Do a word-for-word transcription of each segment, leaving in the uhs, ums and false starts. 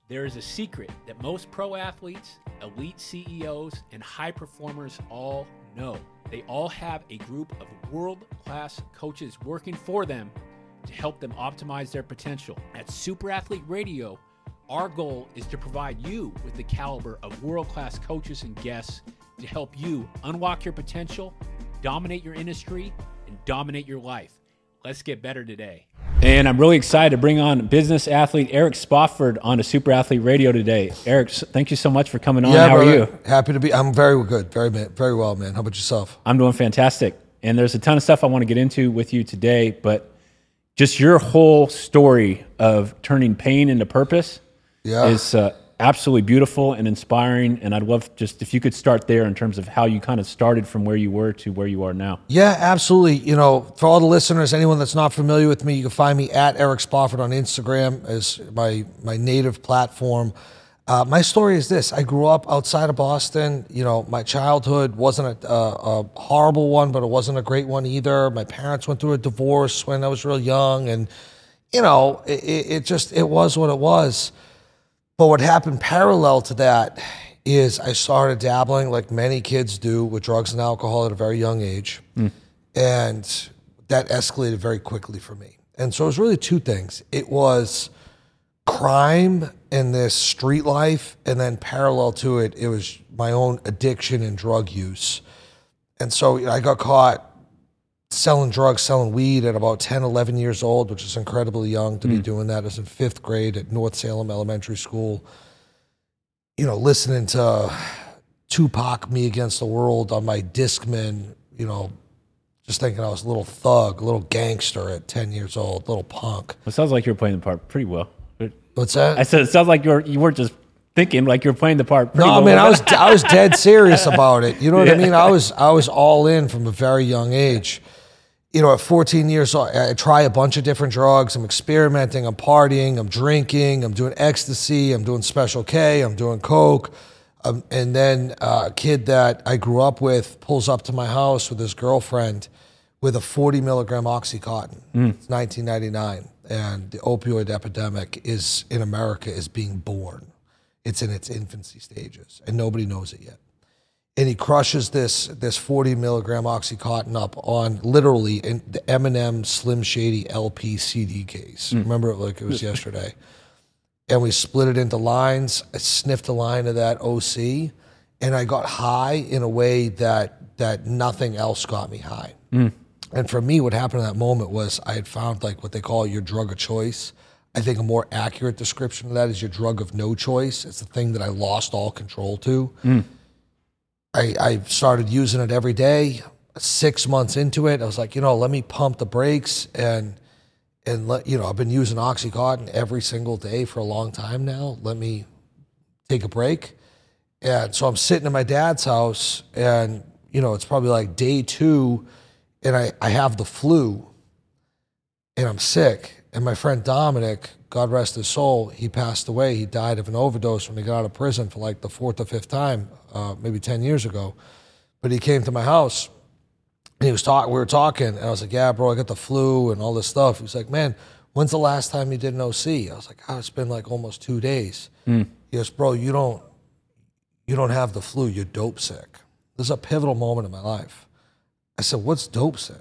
There is a secret that most pro athletes, elite C E Os, and high performers all know. They all have a group of world-class coaches working for them to help them optimize their potential. At Super Athlete Radio, our goal is to provide you with the caliber of world-class coaches and guests to help you unlock your potential, dominate your industry, and dominate your life. Let's get better today. And I'm really excited to bring on business athlete Eric Spofford on to Super Athlete Radio today. Eric, thank you so much for coming on. Yeah, How brother. are you? Happy to be. I'm very good. Very, very well, man. How about yourself? I'm doing fantastic. And there's a ton of stuff I want to get into with you today, but just your whole story of turning pain into purpose Yeah. is uh, absolutely beautiful and inspiring. And I'd love just if you could start there in terms of how you kind of started from where you were to where you are now. Yeah, absolutely. You know, for all the listeners, anyone that's not familiar with me, you can find me at Eric Spofford on Instagram as my my native platform. Uh, my story is this. I grew up outside of Boston. You know, my childhood wasn't a, a, a horrible one, but it wasn't a great one either. My parents went through a divorce when I was real young, and, you know, it, it just, it was what it was. But what happened parallel to that is I started dabbling, like many kids do, with drugs and alcohol at a very young age. Mm. And that escalated very quickly for me. And so it was really two things. It was crime and this street life, and then parallel to it, it was my own addiction and drug use. And so I got caught selling drugs, selling weed at about ten, eleven years old, which is incredibly young to mm. be doing that. I was in fifth grade at North Salem Elementary School, you know, listening to Tupac, Me Against the World on my Discman, you know, just thinking I was a little thug, a little gangster at ten years old, little punk. It sounds like you're playing the part pretty well. What's that? I said it sounds like you're you weren't just thinking, like you're playing the part pretty no, well. No, man, I was I was dead serious about it. You know what yeah. I mean? I was I was all in from a very young age. You know, at fourteen years old, I try a bunch of different drugs. I'm experimenting, I'm partying, I'm drinking, I'm doing ecstasy, I'm doing Special K, I'm doing coke. Um, and then uh, a kid that I grew up with pulls up to my house with his girlfriend with a forty milligram Oxycontin. Mm. It's nineteen ninety-nine, and the opioid epidemic is in America is being born. It's in its infancy stages, and nobody knows it yet. And he crushes this this forty milligram Oxycontin up on literally in the Eminem Slim Shady L P C D case. Mm. Remember it like it was yesterday. And we split it into lines. I sniffed a line of that O C, and I got high in a way that that nothing else got me high. Mm. And for me, what happened in that moment was I had found like what they call your drug of choice. I think a more accurate description of that is your drug of no choice. It's the thing that I lost all control to. Mm. I, I started using it every day. Six months into it, I was like, you know, let me pump the brakes and and let you know. I've been using Oxycontin every single day for a long time now. Let me take a break. And so I'm sitting in my dad's house, and you know, it's probably like day two, and I, I have the flu, and I'm sick. And my friend Dominic, God rest his soul, he passed away. He died of an overdose when he got out of prison for like the fourth or fifth time, uh, maybe ten years ago. But he came to my house, and he was talking. We were talking, and I was like, "Yeah, bro, I got the flu and all this stuff." He was like, "Man, when's the last time you did an O C?" I was like, "Oh, it's been like almost two days." Mm. He goes, "Bro, you don't, you don't have the flu. You're dope sick." This is a pivotal moment in my life. I said, "What's dope sick?"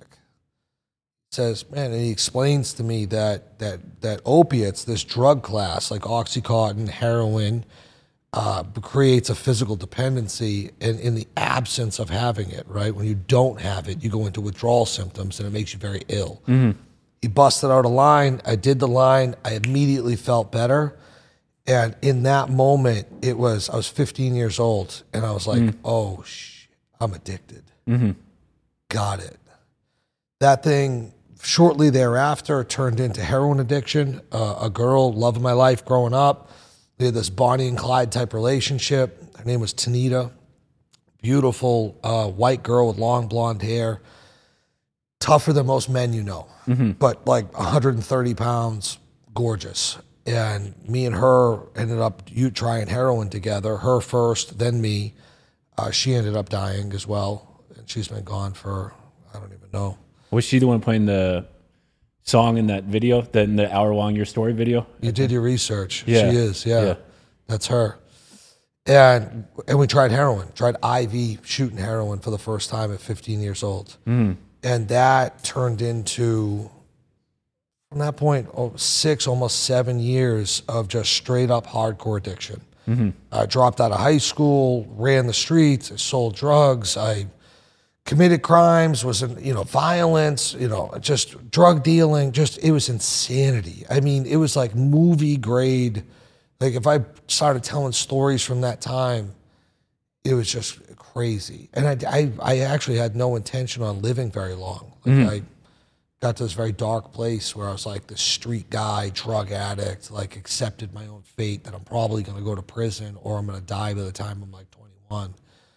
Says, man, and he explains to me that that that opiates, this drug class like Oxycontin, heroin, uh, creates a physical dependency in, in the absence of having it, right? When you don't have it, you go into withdrawal symptoms and it makes you very ill. Mm-hmm. He busted out a line. I did the line. I immediately felt better. And in that moment, it was, I was fifteen years old, and I was like, mm-hmm. oh, shit, I'm addicted. Mm-hmm. Got it. That thing, shortly thereafter, turned into heroin addiction. Uh, a girl, love of my life growing up. We had this Bonnie and Clyde type relationship. Her name was Tanita. Beautiful uh, white girl with long blonde hair. Tougher than most men you know. Mm-hmm. But like one hundred thirty pounds, gorgeous. And me and her ended up you trying heroin together. Her first, then me. Uh, she ended up dying as well. And she's been gone for, I don't even know. Was she the one playing the song in that video, the, in the hour-long Your Story video? You did your research. Yeah. She is, yeah. yeah. That's her. And and we tried heroin, tried I V shooting heroin for the first time at fifteen years old. Mm. And that turned into, from that point, oh, six, almost seven years of just straight up hardcore addiction. Mm-hmm. I dropped out of high school, ran the streets, I sold drugs, I committed crimes, was in, you know, violence, you know, just drug dealing, just, it was insanity. I mean, it was like movie grade. Like if I started telling stories from that time, it was just crazy. And I, I, I actually had no intention on living very long. Like Mm-hmm. I got to this very dark place where I was like the street guy, drug addict, like accepted my own fate that I'm probably going to go to prison or I'm going to die by the time I'm like twenty-one.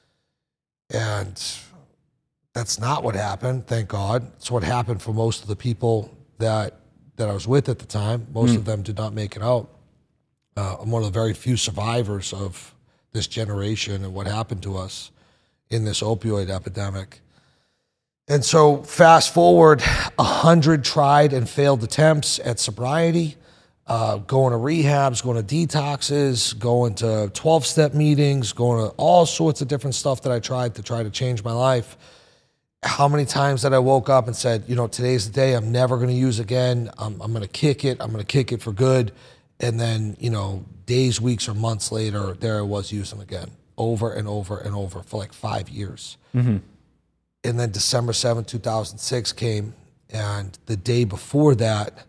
And that's not what happened, thank God. It's what happened for most of the people that that I was with at the time. Most Mm. of them did not make it out. Uh, I'm one of the very few survivors of this generation and what happened to us in this opioid epidemic. And so fast forward, a hundred tried and failed attempts at sobriety, uh, going to rehabs, going to detoxes, going to twelve-step meetings, going to all sorts of different stuff that I tried to try to change my life. How many times that I woke up and said, you know, today's the day, I'm never going to use again. I'm, I'm going to kick it. I'm going to kick it for good. And then, you know, days, weeks, or months later, there I was using again, over and over and over for like five years. Mm-hmm. And then December seventh, two thousand six came, and the day before that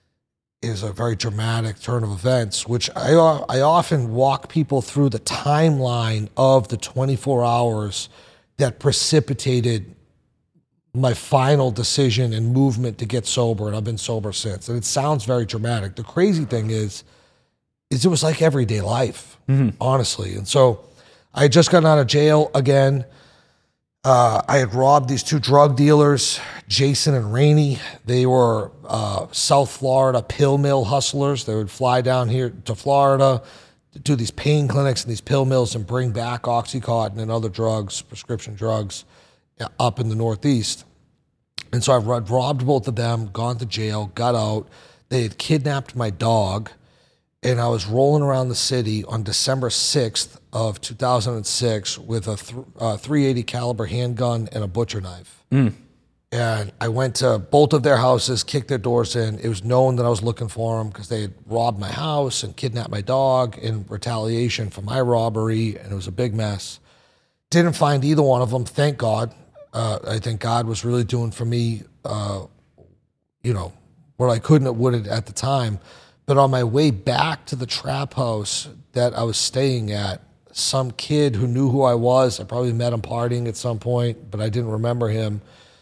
is a very dramatic turn of events, which I, I often walk people through the timeline of the twenty-four hours that precipitated my final decision and movement to get sober, and I've been sober since. And it sounds very dramatic. The crazy thing is, is it was like everyday life, Mm-hmm. honestly. And so I had just gotten out of jail again. Uh, I had robbed these two drug dealers, Jason and Rainey. They were uh, South Florida pill mill hustlers. They would fly down here to Florida, do these pain clinics and these pill mills and bring back Oxycontin and other drugs, prescription drugs, up in the Northeast. And so I had robbed both of them, gone to jail, got out. They had kidnapped my dog, and I was rolling around the city on December sixth of two thousand six with a th- uh, three eighty caliber handgun and a butcher knife. Mm. And I went to both of their houses, kicked their doors in. It was known that I was looking for them because they had robbed my house and kidnapped my dog in retaliation for my robbery, and it was a big mess. Didn't find either one of them, thank God. Uh, I think God was really doing for me, uh, you know, what I couldn't have would at the time. But on my way back to the trap house that I was staying at, some kid who knew who I was, I probably met him partying at some point, but I didn't remember him,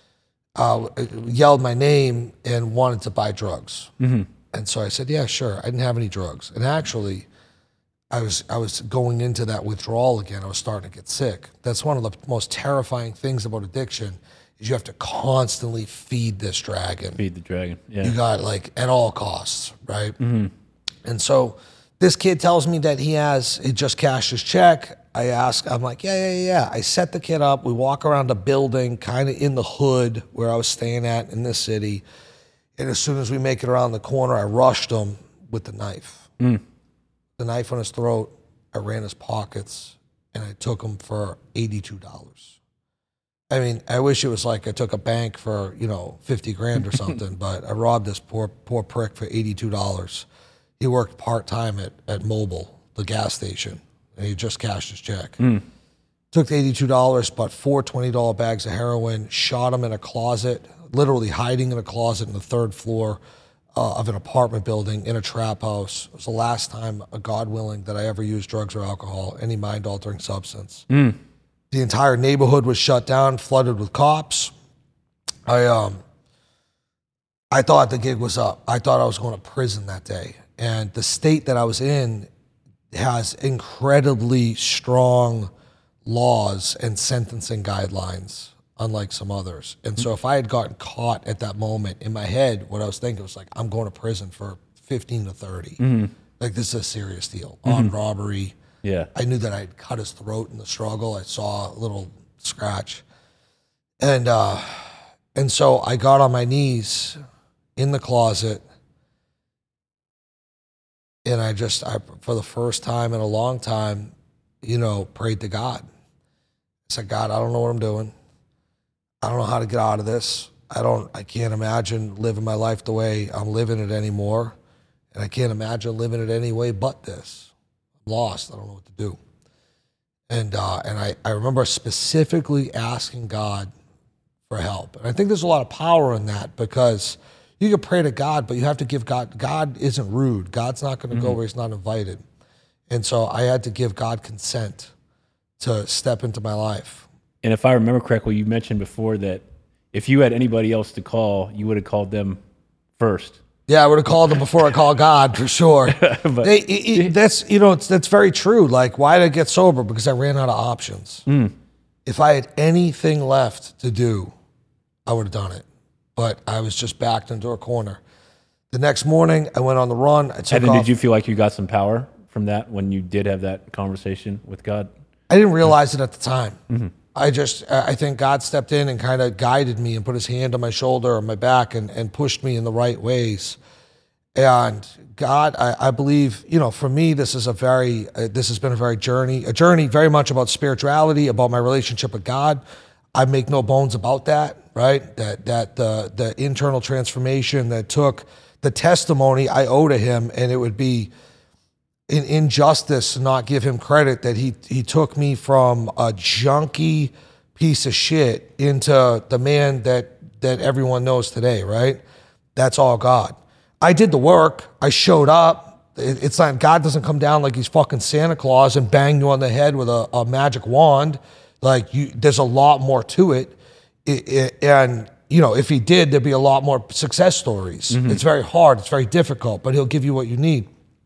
uh, yelled my name and wanted to buy drugs. Mm-hmm. And so I said, yeah, sure. I didn't have any drugs. And actually, I was I was going into that withdrawal again. I was starting to get sick. That's one of the most terrifying things about addiction is you have to constantly feed this dragon. Feed the dragon. Yeah. You got like at all costs, right? Mm-hmm. And so this kid tells me that he has, he just cashed his check. I ask, I'm like, yeah, yeah, yeah. I set the kid up. We walk around the building, kind of in the hood where I was staying at in this city. And as soon as we make it around the corner, I rushed him with the knife. Mm. The knife on his throat, I ran his pockets, and I took him for eighty-two dollars. I mean, I wish it was like I took a bank for, you know, fifty grand or something, but I robbed this poor poor prick for eighty-two dollars. He worked part-time at, at Mobil, the gas station, and he just cashed his check. Mm. Took the eighty-two dollars, bought four twenty dollar bags of heroin, shot him in a closet, literally hiding in a closet in the third floor uh, of an apartment building in a trap house. It was the last time, uh, God willing, that I ever used drugs or alcohol, any mind-altering substance. Mm. The entire neighborhood was shut down, flooded with cops. I um, I thought the gig was up. I thought I was going to prison that day. And the state that I was in has incredibly strong laws and sentencing guidelines, unlike some others. And so if I had gotten caught at that moment, in my head, what I was thinking was like, I'm going to prison for fifteen to thirty. Mm-hmm. Like, this is a serious deal. Mm-hmm. Armed robbery. Yeah. I knew that I'd cut his throat in the struggle. I saw a little scratch. And uh, and so I got on my knees in the closet, And I just, I, for the first time in a long time, you know, prayed to God. I said, God, I don't know what I'm doing. I don't know how to get out of this. I don't, I can't imagine living my life the way I'm living it anymore. And I can't imagine living it any way but this. I'm lost. I don't know what to do. And uh, and I, I remember specifically asking God for help. And I think there's a lot of power in that, because you can pray to God, but you have to give God, God isn't rude. God's not going to mm-hmm. go where he's not invited. And so I had to give God consent to step into my life. And if I remember correctly, you mentioned before that if you had anybody else to call, you would have called them first. Yeah, I would have called them before I called God, for sure. but, they, it, it, that's, you know, it's, that's very true. Like, why did I get sober? Because I ran out of options. Mm. If I had anything left to do, I would have done it. But I was just backed into a corner. The next morning, I went on the run. I took and then off. Did you feel like you got some power from that when you did have that conversation with God? I didn't realize it at the time. Mm-hmm. I just, I think God stepped in and kind of guided me and put his hand on my shoulder or my back and, and pushed me in the right ways. And God, I, I believe, you know, for me, this is a very, uh, this has been a very journey, a journey very much about spirituality, about my relationship with God. I make no bones about that, right? That that the the internal transformation that took the testimony I owe to him, and it would be an injustice to not give him credit that he he took me from a junky piece of shit into the man that that everyone knows today, right? That's all God. I did the work. I showed up. It, it's not, God doesn't come down like he's fucking Santa Claus and bang you on the head with a, a magic wand. Like, you, there's a lot more to it. It, it. And, you know, if he did, there'd be a lot more success stories. Mm-hmm. It's very hard. It's very difficult, but he'll give you what you need.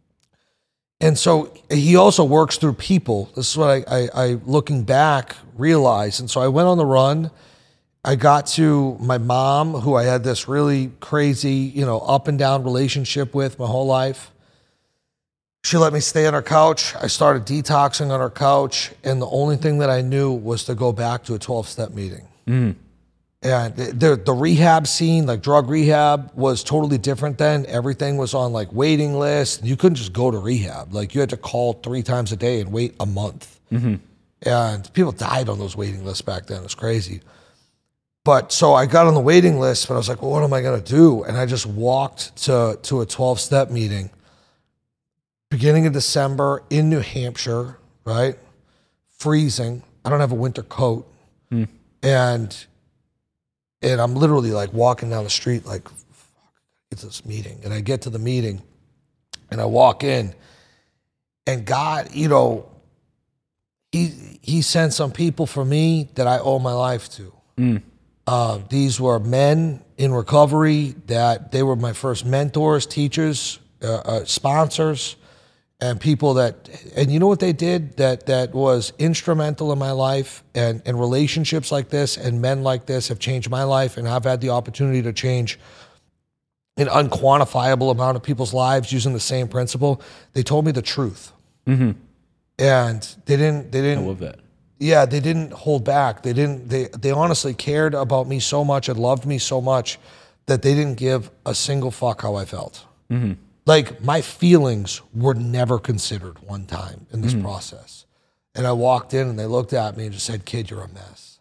And so he also works through people. This is what I, I, I looking back, realized. And so I went on the run. I got to my mom, who I had this really crazy, you know, up and down relationship with my whole life. She let me stay on her couch. I started detoxing on her couch, and the only thing that I knew was to go back to a twelve-step meeting. Mm. And the, the the rehab scene, like drug rehab, was totally different then. Everything was on like waiting lists. You couldn't just go to rehab. Like, you had to call three times a day and wait a month. Mm-hmm. And people died on those waiting lists back then. It was crazy. But so I got on the waiting list, but I was like, well, what am I going to do? And I just walked to to a twelve-step meeting. Beginning of December in New Hampshire, right? Freezing. I don't have a winter coat. Mm. And and I'm literally like walking down the street like, fuck, it's this meeting. And I get to the meeting and I walk in, and God, you know, he he sent some people for me that I owe my life to. Mm. Uh, these were men in recovery that they were my first mentors, teachers, uh, uh, sponsors, and people that, and you know what they did that that was instrumental in my life, and, and relationships like this and men like this have changed my life, and I've had the opportunity to change an unquantifiable amount of people's lives using the same principle. They told me the truth. Mm-hmm. And they didn't, they didn't, I love that. Yeah, they didn't hold back. They didn't, they, they honestly cared about me so much and loved me so much that they didn't give a single fuck how I felt. Mm-hmm. Like, my feelings were never considered one time in this mm-hmm. process. And I walked in and they looked at me and just said, kid, you're a mess.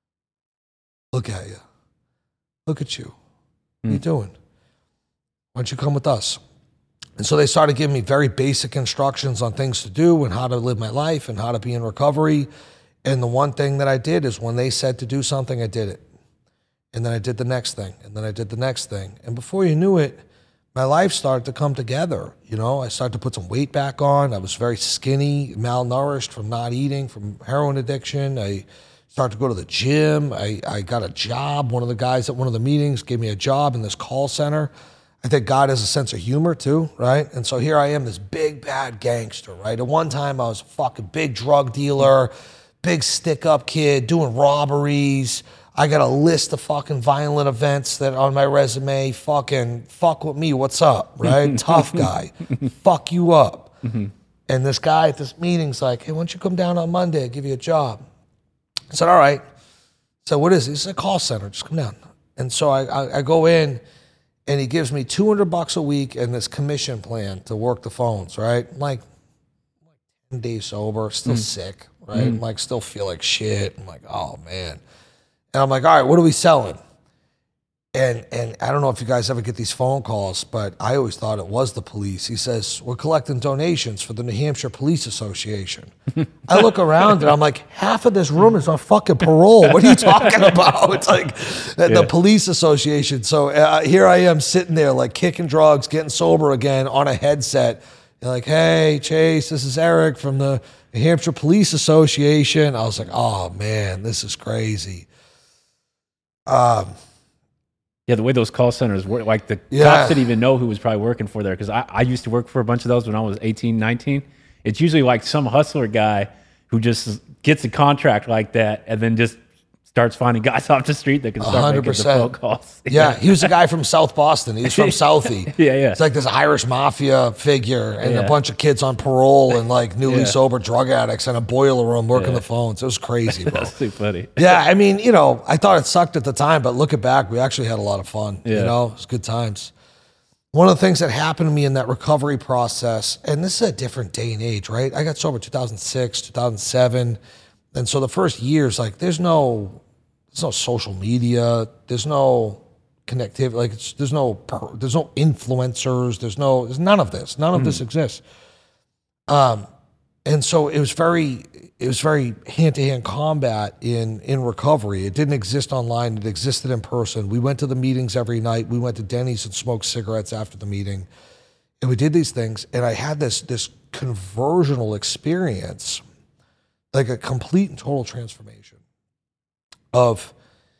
Look at you. Look at you. Mm-hmm. What are you doing? Why don't you come with us? And so they started giving me very basic instructions on things to do and how to live my life and how to be in recovery. And the one thing that I did is when they said to do something, I did it. And then I did the next thing. And then I did the next thing. And before you knew it, my life started to come together. You know, I started to put some weight back on. I was very skinny, malnourished from not eating, from heroin addiction. I started to go to the gym. I, I got a job. One of the guys at one of the meetings gave me a job in this call center. I think God has a sense of humor too, right? And so here I am, this big bad gangster, right? At one time I was a fucking big drug dealer, big stick-up kid, doing robberies. I got a list of fucking violent events that on my resume, fucking fuck with me, what's up, right? Tough guy, fuck you up. Mm-hmm. And this guy at this meeting's like, hey, why don't you come down on Monday, I'll give you a job. I said, all right. So what is it? It's a call center, just come down. And so I, I, I go in, and he gives me two hundred bucks a week and this commission plan to work the phones, right? I'm like, ten days sober, still mm. sick, right? Mm. I'm like, still feel like shit. I'm like, oh man. And I'm like, all right, what are we selling? And and I don't know if you guys ever get these phone calls, but I always thought it was the police. He says, we're collecting donations for the New Hampshire Police Association. I look around and I'm like, half of this room is on fucking parole. What are you talking about? It's like the, yeah. the police association. So uh, here I am sitting there like kicking drugs, getting sober again on a headset. You're like, hey, Chase, this is Eric from the New Hampshire Police Association. I was like, oh man, this is crazy. Um. Yeah, the way those call centers work, like the yeah. cops didn't even know who was probably working for there. Because I, I used to work for a bunch of those when I was eighteen, nineteen. It's usually like some hustler guy who just gets a contract like that and then just starts finding guys off the street that can start one hundred percent. making the phone calls. Yeah, he was a guy from South Boston. He's from Southie. yeah, yeah. It's like this Irish mafia figure and yeah. a bunch of kids on parole and like newly yeah. sober drug addicts in a boiler room working yeah. the phones. It was crazy, bro. That's too funny. Yeah, I mean, you know, I thought it sucked at the time, but looking back, we actually had a lot of fun. Yeah. You know, it was good times. One of the things that happened to me in that recovery process, and this is a different day and age, right? I got sober two thousand six, two thousand seven. And so the first years, like there's no... There's no social media. There's no connectivity. Like it's, there's no there's no influencers. There's no there's none of this. None of mm. this exists. Um, and so it was very it was very hand to hand combat in in recovery. It didn't exist online. It existed in person. We went to the meetings every night. We went to Denny's and smoked cigarettes after the meeting, and we did these things. And I had this this conversional experience, like a complete and total transformation. Of,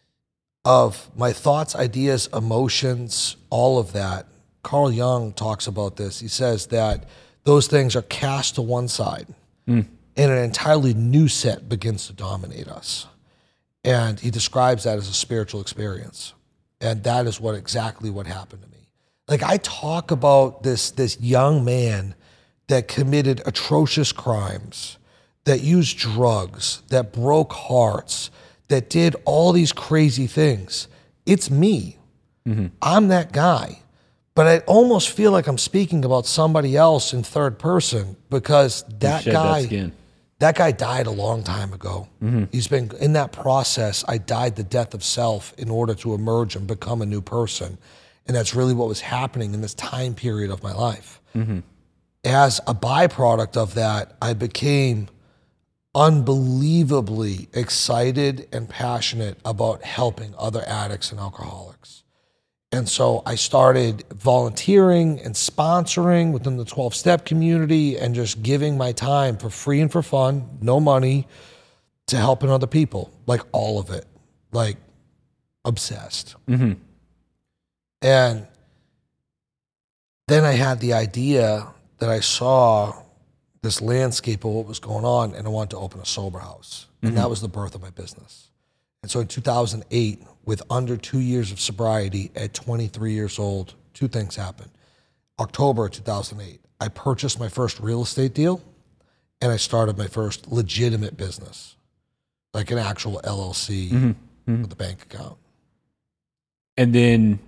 of my thoughts, ideas, emotions, all of that. Carl Jung talks about this. He says that those things are cast to one side mm. and an entirely new set begins to dominate us. And he describes that as a spiritual experience. And that is what exactly what happened to me. Like I talk about this, this young man that committed atrocious crimes, that used drugs, that broke hearts, that did all these crazy things. It's me. Mm-hmm. I'm that guy. But I almost feel like I'm speaking about somebody else in third person because that guy, that, that guy died a long time ago. Mm-hmm. He's been in that process. I died the death of self in order to emerge and become a new person. And that's really what was happening in this time period of my life. Mm-hmm. As a byproduct of that, I became unbelievably excited and passionate about helping other addicts and alcoholics. And so I started volunteering and sponsoring within the twelve-step community and just giving my time for free and for fun, no money, to helping other people, like all of it, like obsessed. Mm-hmm. And then I had the idea that I saw this landscape of what was going on, and I wanted to open a sober house. And mm-hmm. that was the birth of my business. And so in two thousand eight, with under two years of sobriety at twenty-three years old, two things happened. October two thousand eight, I purchased my first real estate deal, and I started my first legitimate business, like an actual L L C mm-hmm. Mm-hmm. with a bank account. And then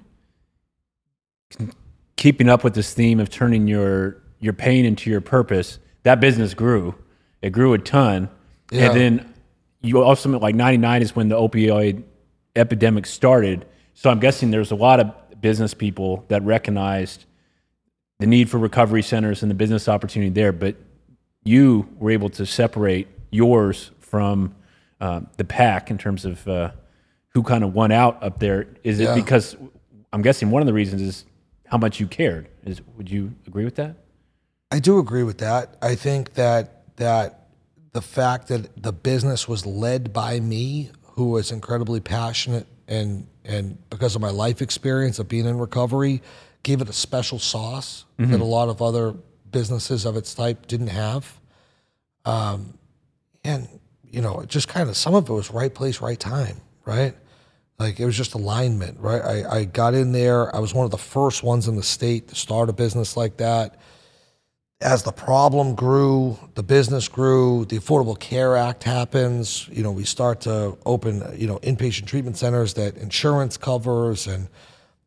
keeping up with this theme of turning your your pain into your purpose, that business grew. It grew a ton. Yeah. And then you also, like ninety-nine is when the opioid epidemic started. So I'm guessing there's a lot of business people that recognized the need for recovery centers and the business opportunity there, but you were able to separate yours from uh, the pack in terms of uh, who kind of won out up there. Is it yeah. because, I'm guessing one of the reasons is how much you cared. Is Would you agree with that? I do agree with that. I think that that the fact that the business was led by me, who was incredibly passionate and and because of my life experience of being in recovery, gave it a special sauce mm-hmm. that a lot of other businesses of its type didn't have. Um, and, you know, just kind of, some of it was right place, right time, right? Like it was just alignment, right? I, I got in there. I was one of the first ones in the state to start a business like that. As the problem grew, the business grew, the Affordable Care Act happens, you know, we start to open, you know, inpatient treatment centers that insurance covers, and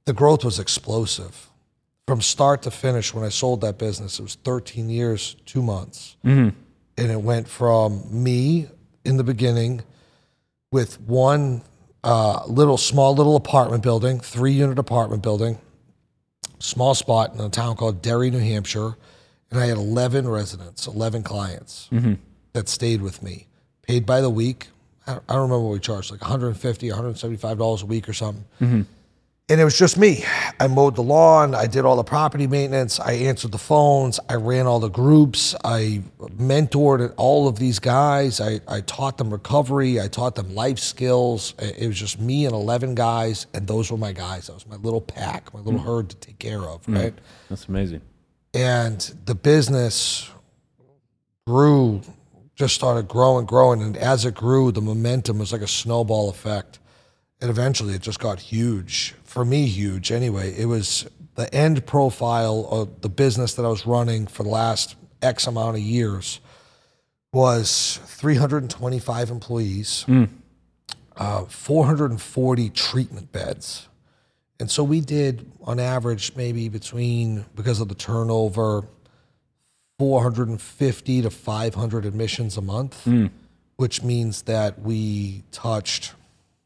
the growth was explosive. From start to finish, when I sold that business, it was thirteen years, two months. Mm-hmm. And it went from me in the beginning with one uh, little, small little apartment building, three-unit apartment building, small spot in a town called Derry, New Hampshire. And I had eleven residents, eleven clients mm-hmm. that stayed with me, paid by the week. I don't, I don't remember what we charged, like one hundred fifty dollars, one hundred seventy-five dollars a week or something. Mm-hmm. And it was just me. I mowed the lawn. I did all the property maintenance. I answered the phones. I ran all the groups. I mentored all of these guys. I, I taught them recovery. I taught them life skills. It was just me and eleven guys, and those were my guys. That was my little pack, my little mm. herd to take care of, mm. right? That's amazing. And the business grew, just started growing, growing. And as it grew, the momentum was like a snowball effect. And eventually it just got huge. For me, huge anyway. It was the end profile of the business that I was running for the last X amount of years was three hundred twenty-five employees, mm. uh, four hundred forty treatment beds. And so we did, on average, maybe between, because of the turnover, four hundred fifty to five hundred admissions a month, mm. which means that we touched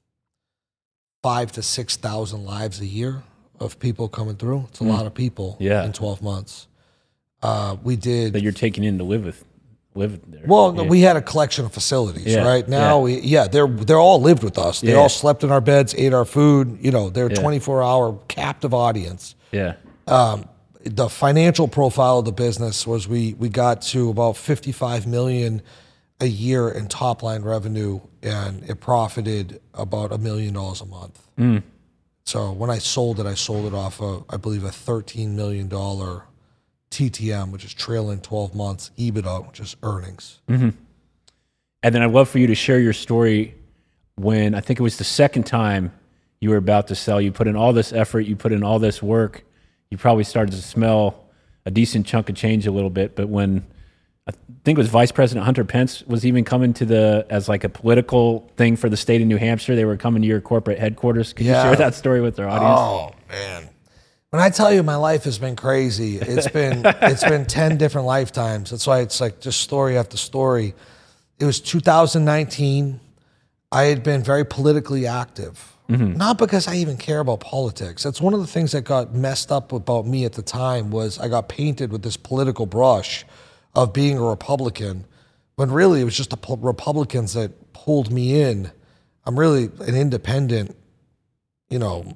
five to six thousand lives a year of people coming through. It's a mm. lot of people yeah. in twelve months. Uh, we did that you're taking in to live with, live there. Well, yeah. we had a collection of facilities, yeah. right? Now, yeah. we yeah, they're they're all lived with us. They yeah. all slept in our beds, ate our food. You know, they're a yeah. twenty-four hour captive audience. Yeah. Um, the financial profile of the business was we we got to about fifty-five million a year in top line revenue, and it profited about a million dollars a month. Mm. So when I sold it, I sold it off of, I believe, a thirteen million dollars T T M, which is trailing twelve months, EBITDA, which is earnings. Mm-hmm. And then I'd love for you to share your story when, I think it was the second time you were about to sell. You put in all this effort, you put in all this work. You probably started to smell a decent chunk of change a little bit, but when I think it was Vice President Hunter Pence was even coming to the, as like a political thing for the state of New Hampshire. They were coming to your corporate headquarters. Could yeah. you share that story with our audience? Oh, man. When I tell you my life has been crazy, it's been it's been ten different lifetimes. That's why it's like just story after story. It was two thousand nineteen. I had been very politically active. Mm-hmm. Not because I even care about politics. That's one of the things that got messed up about me at the time was I got painted with this political brush of being a Republican, when really it was just the Republicans that pulled me in. I'm really an independent, you know.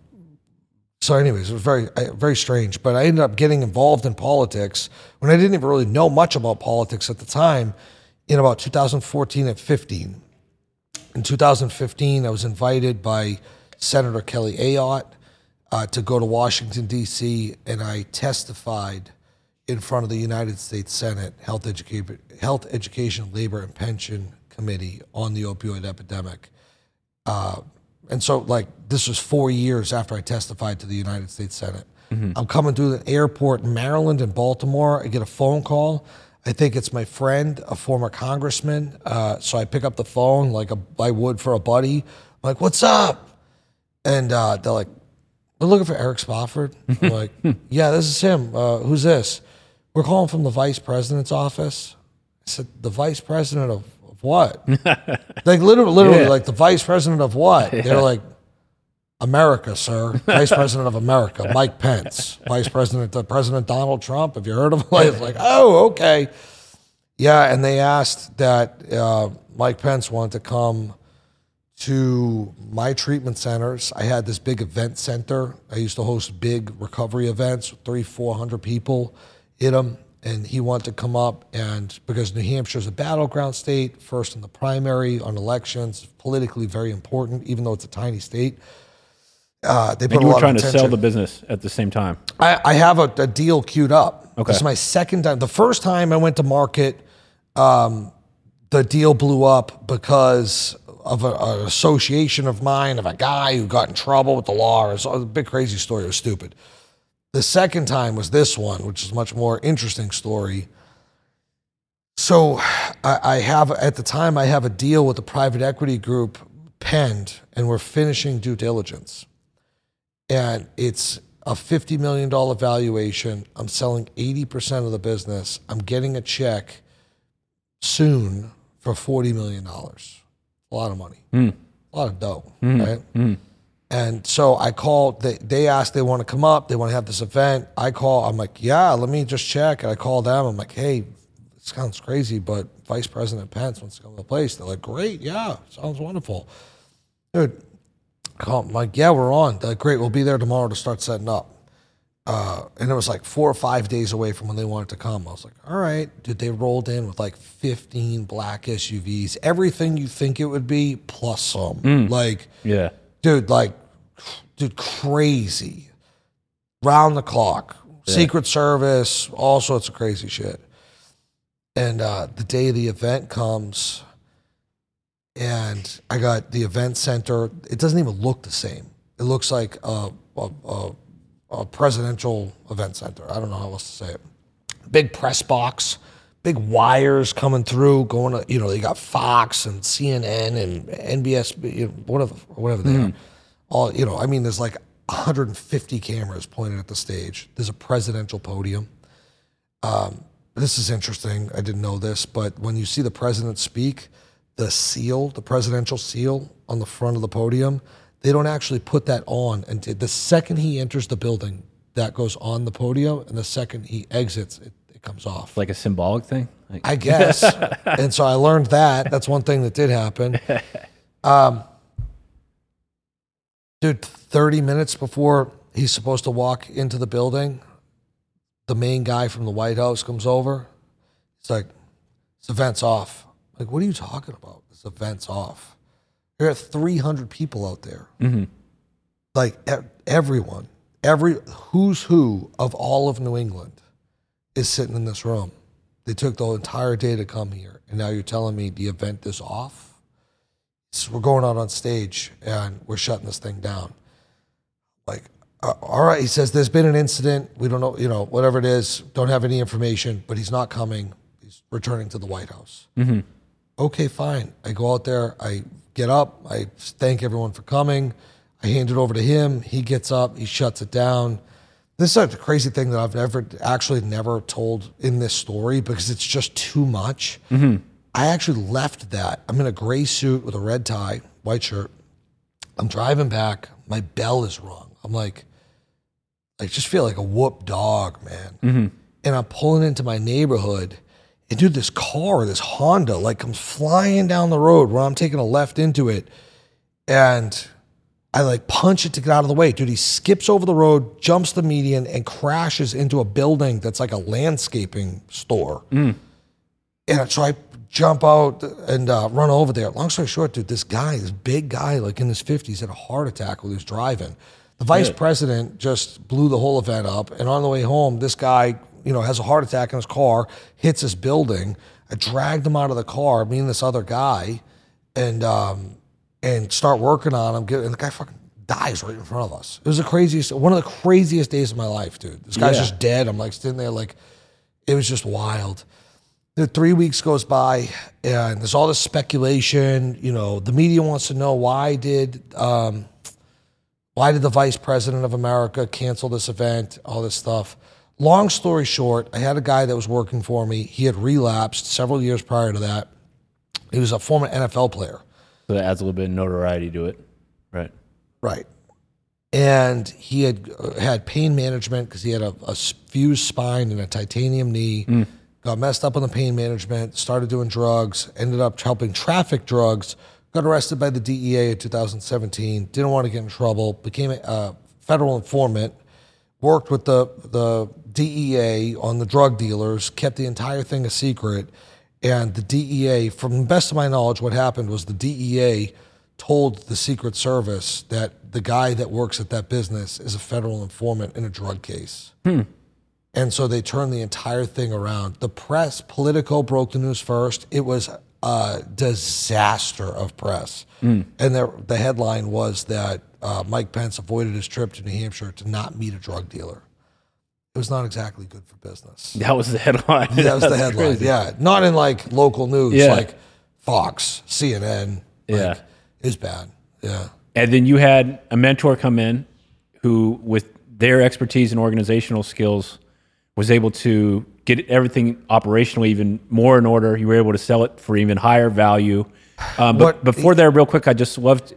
So anyways, it was very, very strange. But I ended up getting involved in politics when I didn't even really know much about politics at the time in about two thousand fourteen and fifteen. In two thousand fifteen, I was invited by Senator Kelly Ayotte uh, to go to Washington, D C, and I testified in front of the United States Senate Health, Educa- Health Education, Labor, and Pension Committee on the opioid epidemic. Uh, and so, like, this was four years after I testified to the United States Senate. Mm-hmm. I'm coming through the airport in Maryland and Baltimore. I get a phone call. I think it's my friend, a former congressman. Uh, so I pick up the phone like a, I would for a buddy. I'm like, what's up? And uh, they're like, we're looking for Eric Spofford. I'm like, yeah, this is him. Uh, who's this? We're calling from the vice president's office. I said, the vice president of, of what? Like literally, literally yeah. like the vice president of what? Yeah. They're like, America, sir. Vice president of America, Mike Pence. Vice president, uh, President Donald Trump. Have you heard of him? I was like, oh, okay. Yeah, and they asked that uh, Mike Pence wanted to come to my treatment centers. I had this big event center. I used to host big recovery events, three, four hundred people in them. And he wanted to come up, and because New Hampshire is a battleground state, first in the primary on elections, politically very important, even though it's a tiny state. Uh, they put and you a were lot trying of to sell the business at the same time. I, I have a, a deal queued up. Okay. This is my second time. The first time I went to market, um, the deal blew up because of a, an association of mine of a guy who got in trouble with the law. It was a big crazy story. It was stupid. The second time was this one, which is a much more interesting story. So I, I have, at the time, I have a deal with a private equity group penned, and we're finishing due diligence. and it's a fifty million dollars valuation. I'm selling eighty percent of the business. I'm getting a check soon for forty million dollars. A lot of money. Mm. A lot of dough, mm. right? Mm. And so I called, they, they asked, they want to come up, they want to have this event. I call, I'm like, yeah, let me just check. And I call them, I'm like, hey, it sounds crazy, but Vice President Pence wants to come to the place. They're like, great, yeah, sounds wonderful. Dude, I call, I'm like, yeah, we're on. They're like, great, we'll be there tomorrow to start setting up. Uh, and it was like four or five days away from when they wanted to come. I was like, all right. Dude, they rolled in with like fifteen black S U Vs. Everything you think it would be, plus some. Mm. Like, yeah, dude, like, dude, crazy. Round the clock. Yeah. Secret Service, all sorts of crazy shit. And uh, the day of the event comes, and I got the event center. It doesn't even look the same. It looks like a, a, a a presidential event center. I don't know how else to say it. Big press box, big wires coming through, going to, you know, they got Fox and C N N and N B S, you know, whatever, whatever they mm. are. All, you know, I mean, there's like one hundred fifty cameras pointed at the stage. There's a presidential podium. Um, this is interesting. I didn't know this, but when you see the president speak, the seal, the presidential seal on the front of the podium, they don't actually put that on until the second he enters the building, that goes on the podium, and the second he exits, it, it comes off. Like a symbolic thing? Like- I guess. And so I learned that. That's one thing that did happen. Um, dude, thirty minutes before he's supposed to walk into the building, the main guy from the White House comes over. It's like, this event's off. I'm like, what are you talking about? This event's off. There are three hundred people out there. Mm-hmm. Like e- everyone, every who's who of all of New England is sitting in this room. They took the entire day to come here. And now you're telling me the event is off? So we're going out on stage and we're shutting this thing down. Like, uh, all right, he says, there's been an incident. We don't know, you know, whatever it is, don't have any information, but he's not coming. He's returning to the White House. Mm-hmm. Okay, fine. I go out there, I get up, I thank everyone for coming. I hand it over to him. He gets up, he shuts it down. This is a crazy thing that I've never, actually never told in this story because it's just too much. Mm-hmm. I actually left that. I'm in a gray suit with a red tie, white shirt. I'm driving back. My bell is rung. I'm like, I just feel like a whooped dog, man. Mm-hmm. And I'm pulling into my neighborhood. And dude, this car, this Honda, like comes flying down the road where I'm taking a left into it. And I like punch it to get out of the way. Dude, he skips over the road, jumps the median, and crashes into a building that's like a landscaping store. Mm. And so I jump out and uh, run over there. Long story short, dude, this guy, this big guy, like in his fifties, had a heart attack while he was driving. The vice yeah. president just blew the whole event up. And on the way home, this guy, you know, has a heart attack in his car, hits his building. I dragged him out of the car, me and this other guy, and um, and start working on him. And the guy fucking dies right in front of us. It was the craziest, one of the craziest days of my life, dude. This guy's yeah. just dead. I'm like sitting there like, it was just wild. The three weeks goes by, and there's all this speculation. You know, the media wants to know why did um, why did the vice president of America cancel this event? All this stuff. Long story short, I had a guy that was working for me. He had relapsed several years prior to that. He was a former N F L player. So that adds a little bit of notoriety to it, right? Right. And he had uh, had pain management because he had a, a fused spine and a titanium knee. Mm. Got messed up on the pain management, started doing drugs, ended up helping traffic drugs, got arrested by the D E A in two thousand seventeen, didn't want to get in trouble, became a uh, federal informant, worked with the, the D E A on the drug dealers, kept the entire thing a secret, and the D E A, from the best of my knowledge, what happened was the D E A told the Secret Service that the guy that works at that business is a federal informant in a drug case. Hmm. And so they turned the entire thing around. The press, Politico broke the news first. It was a disaster of press. Mm. And the, the headline was that uh, Mike Pence avoided his trip to New Hampshire to not meet a drug dealer. It was not exactly good for business. That was the headline. That was the headline, crazy. Yeah. Not in like local news, yeah. like Fox, C N N. Like, yeah. it was bad, yeah. And then you had a mentor come in who, with their expertise and organizational skills, was able to get everything operationally even more in order. You were able to sell it for even higher value. Um, but What- before there, real quick, I just loved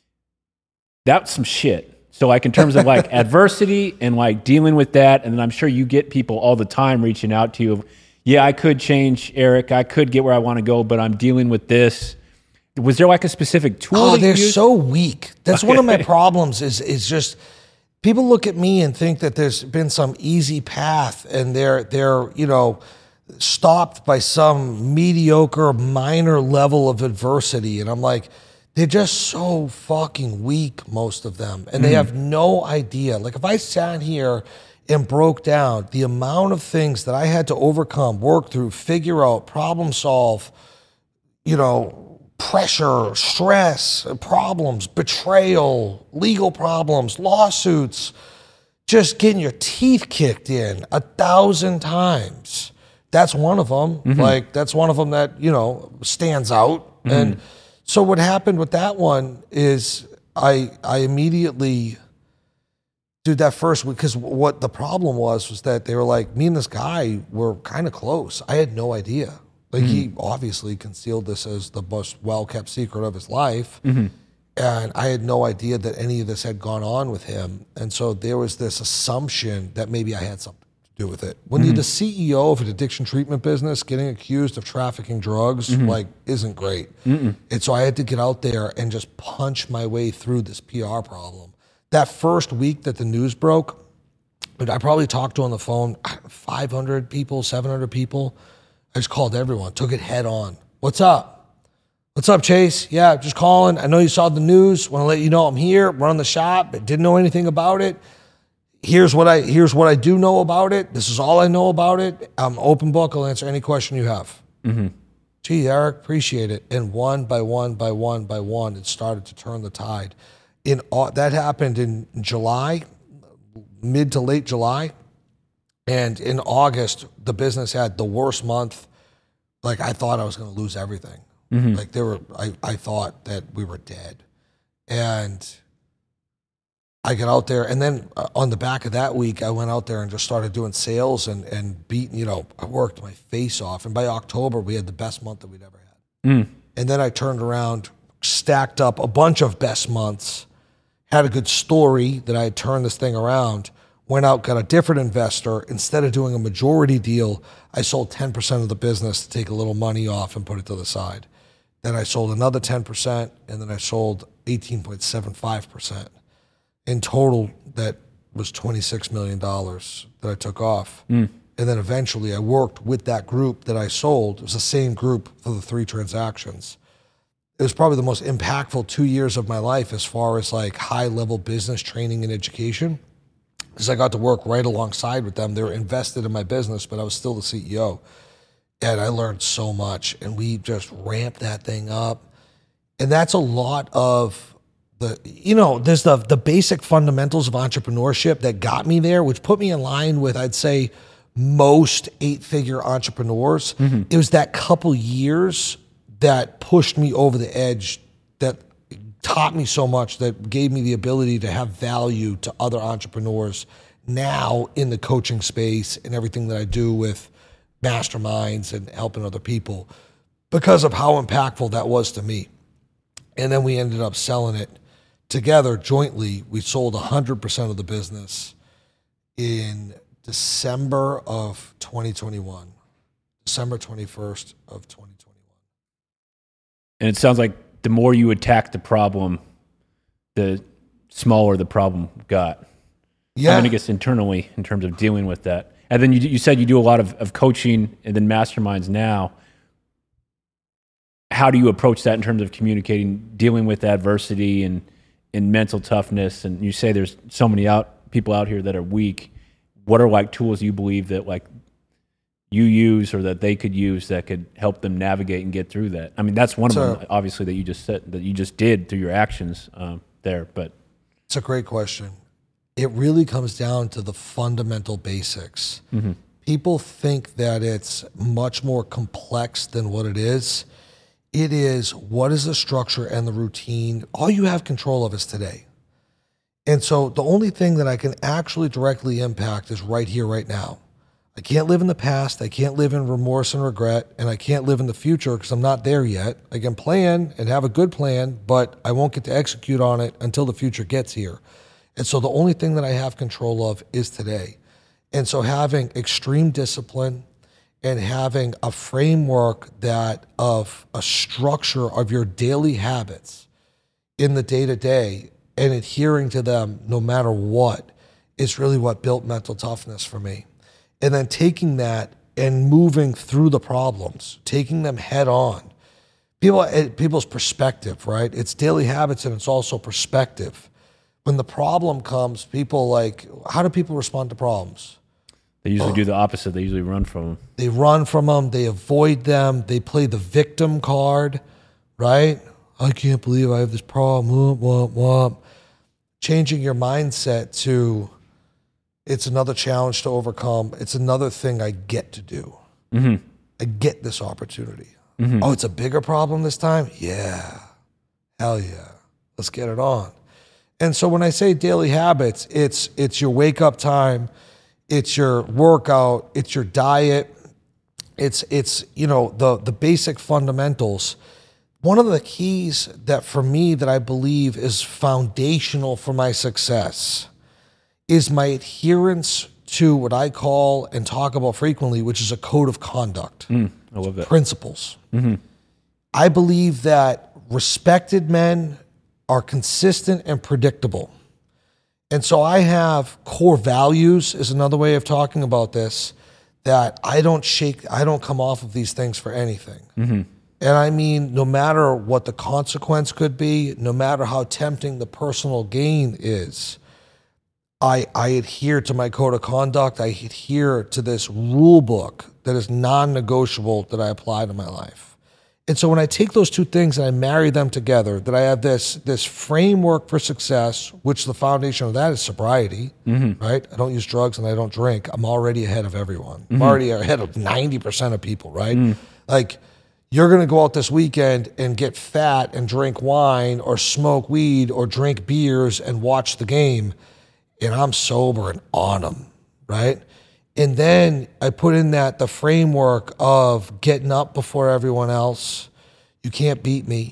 that's some shit. So like in terms of like adversity and like dealing with that, and then I'm sure you get people all the time reaching out to you of, yeah, I could change, Eric. I could get where I want to go, but I'm dealing with this. Was there like a specific tool? Oh, that you they're used? so weak. That's one of my problems is is just people look at me and think that there's been some easy path and they're they're, you know, stopped by some mediocre minor level of adversity. And I'm like, they're just so fucking weak, most of them. And they have no idea. Like if I sat here and broke down the amount of things that I had to overcome, work through, figure out, problem solve, you know, pressure, stress, problems, betrayal, legal problems, lawsuits, just getting your teeth kicked in a thousand times. That's one of them. Mm-hmm. Like that's one of them that, you know, stands out. Mm-hmm. And so what happened with that one is I I immediately did that first week because what the problem was was that they were like, me and this guy were kind of close. I had no idea. Like mm-hmm. he obviously concealed this as the most well-kept secret of his life. Mm-hmm. And I had no idea that any of this had gone on with him. And so there was this assumption that maybe I had something to do with it. When mm-hmm. you're the C E O of an addiction treatment business, getting accused of trafficking drugs, mm-hmm. like, isn't great. Mm-mm. And so I had to get out there and just punch my way through this P R problem. That first week that the news broke, I probably talked to on the phone five hundred people, seven hundred people. I just called everyone, took it head on. What's up? What's up, Chase? Yeah, just calling. I know you saw the news. Want to let you know I'm here, running the shop. Didn't know anything about it. Here's what I here's what I do know about it. This is all I know about it. I'm open book. I'll answer any question you have. Mm-hmm. Gee, Eric, appreciate it. And one by one by one by one, it started to turn the tide. In that happened in July, mid to late July, and in August, the business had the worst month. Like I thought I was going to lose everything. Mm-hmm. Like they were, I, I thought that we were dead. And I get out there, and then uh, on the back of that week, I went out there and just started doing sales and, and beat, you know, I worked my face off. And by October, we had the best month that we'd ever had. Mm. And then I turned around, stacked up a bunch of best months, had a good story that I had turned this thing around, went out, got a different investor. Instead of doing a majority deal, I sold ten percent of the business to take a little money off and put it to the side. Then I sold another ten percent, and then I sold eighteen point seven five percent. In total, that was twenty-six million dollars that I took off. Mm. And then eventually I worked with that group that I sold. It was the same group for the three transactions. It was probably the most impactful two years of my life as far as like high-level business training and education, because I got to work right alongside with them. They were invested in my business, but I was still the C E O. And I learned so much, and we just ramped that thing up. And that's a lot of the, you know, there's the the basic fundamentals of entrepreneurship that got me there, which put me in line with, I'd say, most eight-figure entrepreneurs. Mm-hmm. It was that couple years that pushed me over the edge, that taught me so much, that gave me the ability to have value to other entrepreneurs now in the coaching space and everything that I do with masterminds and helping other people, because of how impactful that was to me. And then we ended up selling it together jointly. We sold one hundred percent of the business in December of twenty twenty-one, December twenty-first of twenty twenty-one. And it sounds like the more you attack the problem, the smaller the problem got. Yeah. I guess internally in terms of dealing with that. And then you you said you do a lot of, of coaching and then masterminds now. How do you approach that in terms of communicating, dealing with adversity and, and mental toughness? And you say there's so many out people out here that are weak. What are like tools you believe that like you use or that they could use that could help them navigate and get through that? I mean, that's one so, of them, obviously, that you just said, that you just did through your actions um, there. But it's a great question. It really comes down to the fundamental basics. Mm-hmm. People think that it's much more complex than what it is. It is, what is the structure and the routine? All you have control of is today. And so the only thing that I can actually directly impact is right here, right now. I can't live in the past. I can't live in remorse and regret, and I can't live in the future because I'm not there yet. I can plan and have a good plan, but I won't get to execute on it until the future gets here. And so the only thing that I have control of is today. And so having extreme discipline and having a framework that of a structure of your daily habits in the day-to-day and adhering to them no matter what is really what built mental toughness for me. And then taking that and moving through the problems, taking them head on. People, people's perspective, right? It's daily habits and it's also perspective. When the problem comes, people like, how do people respond to problems? They usually do the opposite. They usually run from them. They run from them. They avoid them. They play the victim card, right? I can't believe I have this problem. Womp, womp, womp. Changing your mindset to, it's another challenge to overcome. It's another thing I get to do. Mm-hmm. I get this opportunity. Mm-hmm. Oh, it's a bigger problem this time? Yeah. Hell yeah. Let's get it on. And so when I say daily habits, it's it's your wake up time, it's your workout, it's your diet, it's it's you know the the basic fundamentals. One of the keys that for me that I believe is foundational for my success is my adherence to what I call and talk about frequently, which is a code of conduct. Mm, I love that. Principles. Mm-hmm. I believe that respected men are consistent and predictable. And so I have core values is another way of talking about this, that I don't shake, I don't come off of these things for anything. Mm-hmm. And I mean, no matter what the consequence could be, no matter how tempting the personal gain is, I, I adhere to my code of conduct. I adhere to this rule book that is non-negotiable that I apply to my life. And so when I take those two things and I marry them together, that I have this, this framework for success, which the foundation of that is sobriety, mm-hmm. right? I don't use drugs and I don't drink. I'm already ahead of everyone. Mm-hmm. I'm already ahead of ninety percent of people, right? Mm-hmm. Like, you're going to go out this weekend and get fat and drink wine or smoke weed or drink beers and watch the game, and I'm sober and on them, right? And then I put in that the framework of getting up before everyone else. You can't beat me.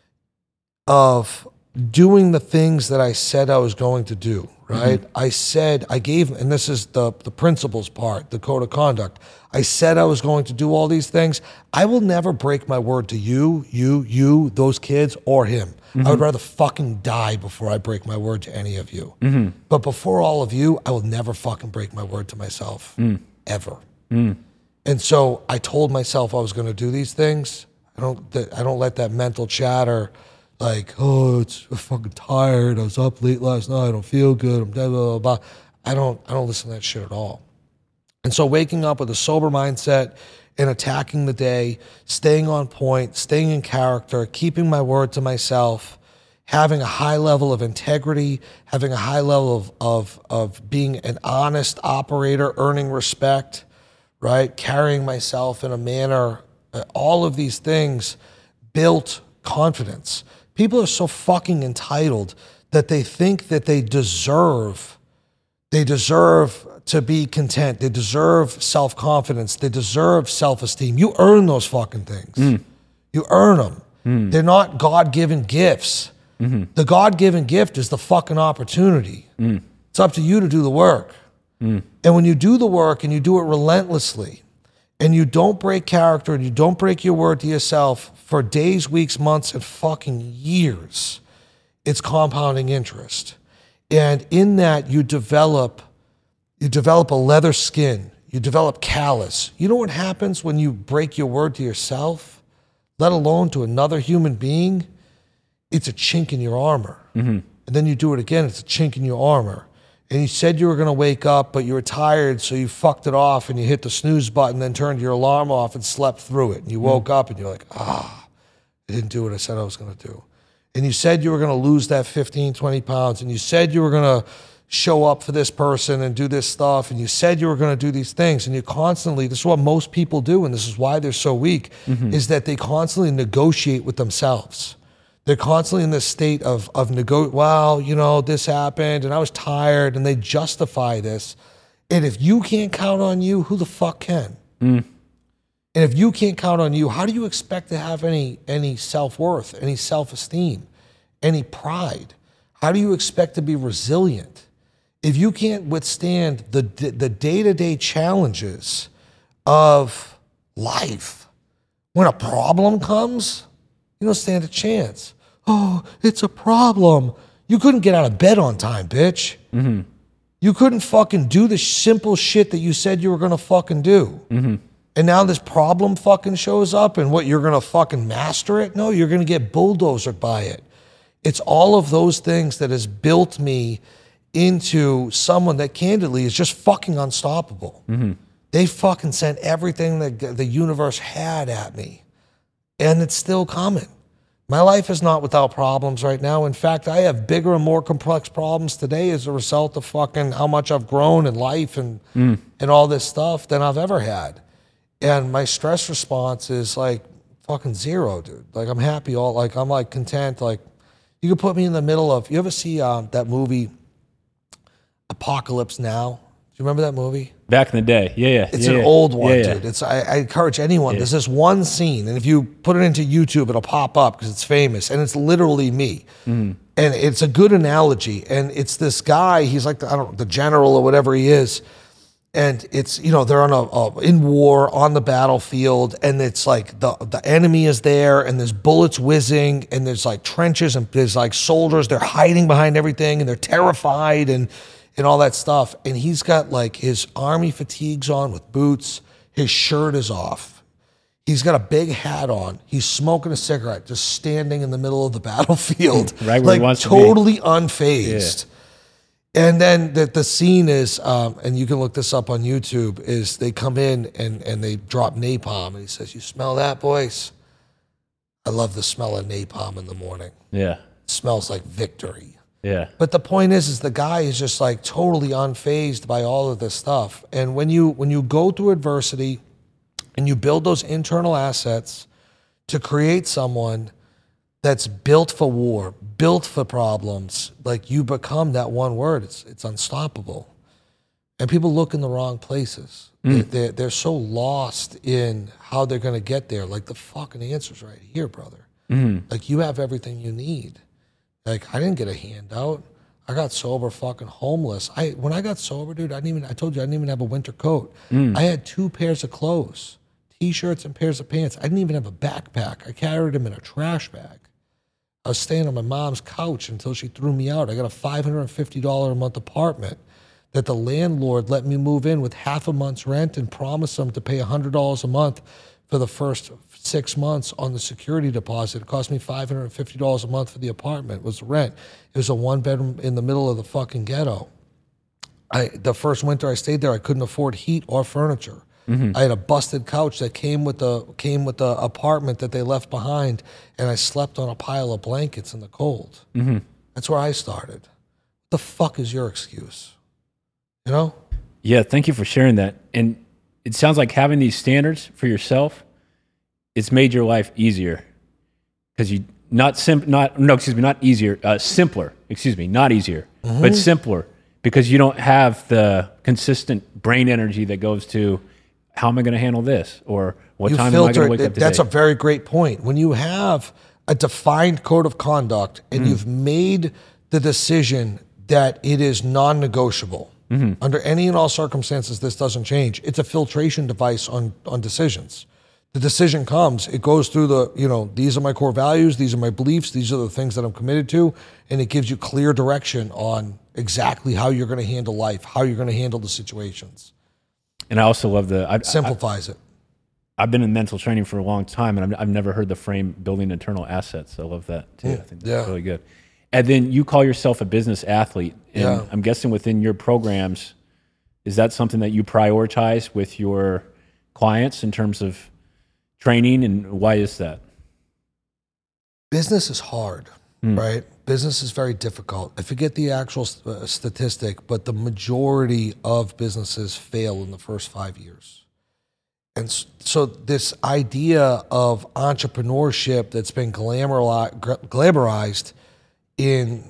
Of doing the things that I said I was going to do, right? Mm-hmm. I said, I gave, and this is the, the principles part, the code of conduct. I said I was going to do all these things. I will never break my word to you, you, you, those kids, or him. Mm-hmm. I would rather fucking die before I break my word to any of you. Mm-hmm. But before all of you, I will never fucking break my word to myself, mm. ever. Mm. And so I told myself I was going to do these things. I don't, I don't let that mental chatter like, oh, it's I'm fucking tired. I was up late last night. I don't feel good. I'm blah, blah, blah, blah. I don't, I don't listen to that shit at all. And so waking up with a sober mindset and attacking the day, staying on point, staying in character, keeping my word to myself, having a high level of integrity, having a high level of, of, of being an honest operator, earning respect, right? Carrying myself in a manner, uh, all of these things built confidence. People are so fucking entitled that they think that they deserve, they deserve to be content. They deserve self-confidence. They deserve self-esteem. You earn those fucking things. Mm. You earn them. Mm. They're not God-given gifts. Mm-hmm. The God-given gift is the fucking opportunity. Mm. It's up to you to do the work. Mm. And when you do the work and you do it relentlessly, and you don't break character and you don't break your word to yourself for days, weeks, months, and fucking years, it's compounding interest. And in that, you develop You develop a leather skin. You develop callus. You know what happens when you break your word to yourself, let alone to another human being? It's a chink in your armor. Mm-hmm. And then you do it again, it's a chink in your armor. And you said you were going to wake up, but you were tired, so you fucked it off and you hit the snooze button, then turned your alarm off and slept through it. And you woke mm-hmm. up and you're like, ah, I didn't do what I said I was going to do. And you said you were going to lose that fifteen, twenty pounds. And you said you were going to show up for this person and do this stuff, and you said you were going to do these things, and you constantly, this is what most people do, and this is why they're so weak, mm-hmm. is that they constantly negotiate with themselves. They're constantly in this state of, of nego, well, you know, this happened and I was tired, and they justify this. And if you can't count on you, who the fuck can? Mm. And if you can't count on you, how do you expect to have any, any self-worth, any self-esteem, any pride? How do you expect to be resilient? If you can't withstand the, the day-to-day challenges of life, when a problem comes, you don't stand a chance. Oh, it's a problem. You couldn't get out of bed on time, bitch. Mm-hmm. You couldn't fucking do the simple shit that you said you were gonna fucking do. Mm-hmm. And now this problem fucking shows up, and what, you're gonna fucking master it? No, you're gonna get bulldozered by it. It's all of those things that has built me into someone that candidly is just fucking unstoppable. Mm-hmm. They fucking sent everything that the universe had at me, and it's still coming. My life is not without problems right now. In fact, I have bigger and more complex problems today as a result of fucking how much I've grown in life and Mm. and all this stuff than I've ever had. And my stress response is like fucking zero, dude. Like I'm happy all, like I'm like content. Like you could put me in the middle of, you ever see um, that movie Apocalypse Now? Do you remember that movie? Back in the day, yeah, yeah. It's yeah, an yeah. old one, yeah, yeah. dude. It's I, I encourage anyone. There's this one scene, and if you put it into YouTube, it'll pop up because it's famous, and it's literally me. Mm. And it's a good analogy. And it's this guy. He's like the, I don't know, the general or whatever he is. And it's, you know, they're on a, a in war on the battlefield, and it's like the the enemy is there, and there's bullets whizzing, and there's like trenches, and there's like soldiers. They're hiding behind everything, and they're terrified, and. and all that stuff. And he's got like his army fatigues on with boots. His shirt is off. He's got a big hat on. He's smoking a cigarette, just standing in the middle of the battlefield. Right where like he wants to totally be. unfazed. Yeah. And then the, the scene is, um, and you can look this up on YouTube, is they come in and, and they drop napalm. And he says, "You smell that, boys? I love the smell of napalm in the morning. Yeah, It smells like victory." yeah. But the point is, is the guy is just like totally unfazed by all of this stuff. And when you when you go through adversity and you build those internal assets to create someone that's built for war, built for problems, like you become that one word. It's it's unstoppable. And people look in the wrong places. Mm. They, they're, they're so lost in how they're going to get there. Like the fucking answer's right here, brother. Mm. Like you have everything you need. Like, I didn't get a handout. I got sober fucking homeless. I When I got sober, dude, I didn't even, I told you, I didn't even have a winter coat. Mm. I had two pairs of clothes, T-shirts and pairs of pants. I didn't even have a backpack. I carried them in a trash bag. I was staying on my mom's couch until she threw me out. I got a five hundred fifty dollars a month apartment that the landlord let me move in with half a month's rent and promised them to pay one hundred dollars a month for the first six months on the security deposit. It cost me five hundred fifty dollars a month for the apartment, was the rent. It was a one bedroom in the middle of the fucking ghetto. I The first winter I stayed there, I couldn't afford heat or furniture. Mm-hmm. I had a busted couch that came with the came with the apartment that they left behind, and I slept on a pile of blankets in the cold. Mm-hmm. That's where I started. What the fuck is your excuse? You know? Yeah, thank you for sharing that. And it sounds like having these standards for yourself, it's made your life easier because you not sim not no excuse me not easier uh, simpler excuse me not easier mm-hmm. but simpler because you don't have the consistent brain energy that goes to how am I going to handle this or what you time filter, am I going to wake it, up today? That's a very great point. When you have a defined code of conduct and mm. you've made the decision that it is non-negotiable. Mm-hmm. Under any and all circumstances, this doesn't change. It's a filtration device on, on decisions. The decision comes, it goes through the, you know, these are my core values, these are my beliefs, these are the things that I'm committed to, and it gives you clear direction on exactly how you're going to handle life, how you're going to handle the situations. And I also love the... I've, Simplifies I, it. I've been in mental training for a long time, and I've, I've never heard the frame building internal assets. I love that, too. Yeah. I think that's yeah. really good. And then you call yourself a business athlete, and yeah. I'm guessing within your programs, is that something that you prioritize with your clients in terms of training, and why is that? Business is hard, mm. right? Business is very difficult. I forget the actual uh, statistic, but the majority of businesses fail in the first five years. And s- so this idea of entrepreneurship that's been glamouri- gra- glamorized in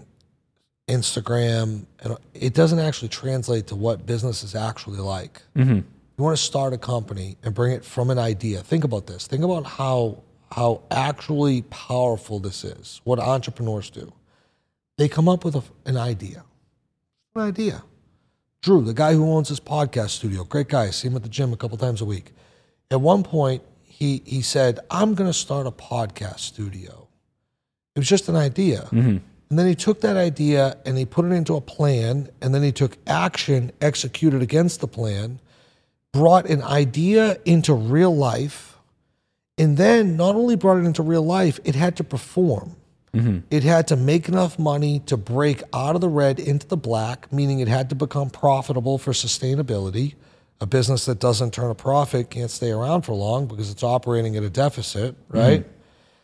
Instagram, and it doesn't actually translate to what business is actually like. Mm-hmm. You want to start a company and bring it from an idea. Think about this. Think about how how actually powerful this is. What entrepreneurs do. They come up with a, an idea. An idea. Drew, the guy who owns this podcast studio, great guy. I see him at the gym a couple times a week. At one point, he he said, "I'm going to start a podcast studio." It was just an idea. Mm-hmm. And then he took that idea and he put it into a plan, and then he took action, executed against the plan, brought an idea into real life, and then not only brought it into real life, it had to perform. Mm-hmm. It had to make enough money to break out of the red into the black, meaning it had to become profitable for sustainability. A business that doesn't turn a profit can't stay around for long because it's operating at a deficit, right? Mm-hmm.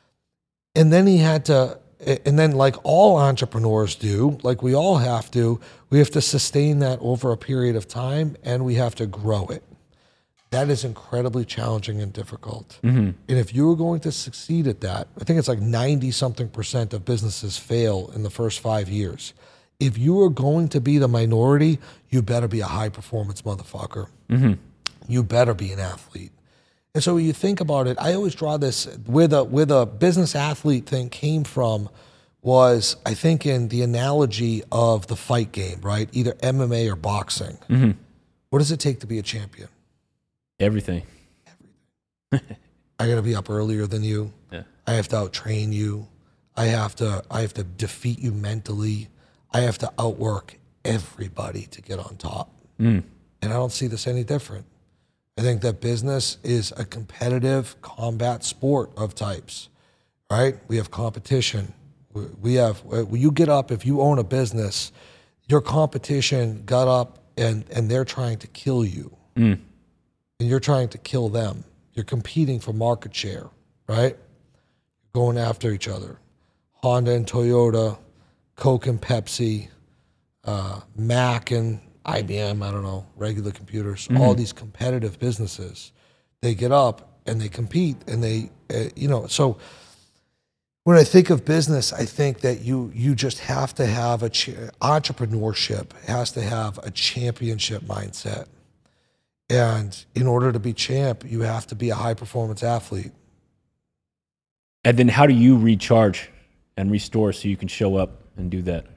And then he had to, and then like all entrepreneurs do, like we all have to, we have to sustain that over a period of time, and we have to grow it. That is incredibly challenging and difficult. Mm-hmm. And if you are going to succeed at that, I think it's like ninety something percent of businesses fail in the first five years. If you are going to be the minority, you better be a high performance motherfucker. Mm-hmm. You better be an athlete. And so when you think about it, I always draw this, where the, where the business athlete thing came from was, I think, in the analogy of the fight game, right? Either M M A or boxing. Mm-hmm. What does it take to be a champion? Everything. Everything. I got to be up earlier than you. Yeah. I have to out-train you. I have to, I have to defeat you mentally. I have to outwork everybody to get on top. Mm. And I don't see this any different. I think that business is a competitive combat sport of types, right? We have competition. We have, when you get up, if you own a business, your competition got up and, and they're trying to kill you. Mm. And you're trying to kill them. You're competing for market share, right? You're going after each other. Honda and Toyota, Coke and Pepsi, uh, Mac and I B M, I don't know, regular computers, mm-hmm. all these competitive businesses, they get up and they compete and they, uh, you know, so when I think of business, I think that you you just have to have a, ch- entrepreneurship has to have a championship mindset. And in order to be champ, you have to be a high performance athlete. And then how do you recharge and restore so you can show up and do that?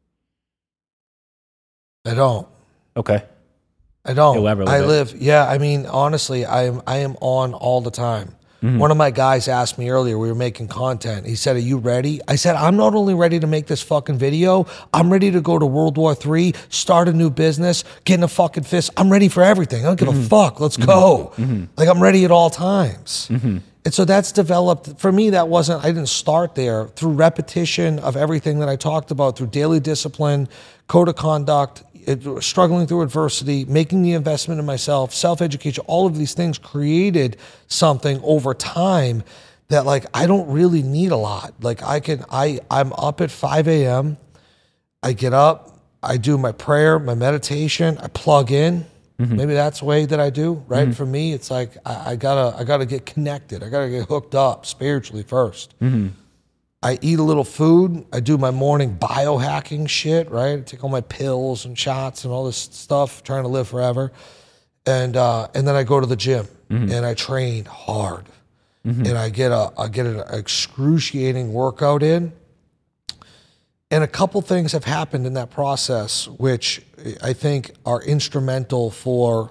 I don't. Okay. I don't. Elaborate a I bit. live, yeah, I mean, honestly, I am I am on all the time. Mm-hmm. One of my guys asked me earlier, we were making content. He said, "Are you ready?" I said, "I'm not only ready to make this fucking video, I'm ready to go to World War Three, start a new business, get in a fucking fist. I'm ready for everything. I don't give mm-hmm. a fuck. Let's mm-hmm. go." Mm-hmm. Like, I'm ready at all times. Mm-hmm. And so that's developed, for me, that wasn't, I didn't start there. Through repetition of everything that I talked about, through daily discipline, code of conduct, it, struggling through adversity, making the investment in myself, self-education, all of these things created something over time that, like, I don't really need a lot. Like, I can, I, I'm up at five a.m., I get up, I do my prayer, my meditation, I plug in. Mm-hmm. Maybe that's the way that I do, right? Mm-hmm. For me, it's like I, I gotta, I gotta get connected. I gotta get hooked up spiritually first. Mm-hmm. I eat a little food. I do my morning biohacking shit, right? I take all my pills and shots and all this stuff, trying to live forever, and uh, and then I go to the gym mm-hmm. and I train hard, mm-hmm. and I get a, I get an excruciating workout in. And a couple things have happened in that process, which I think are instrumental for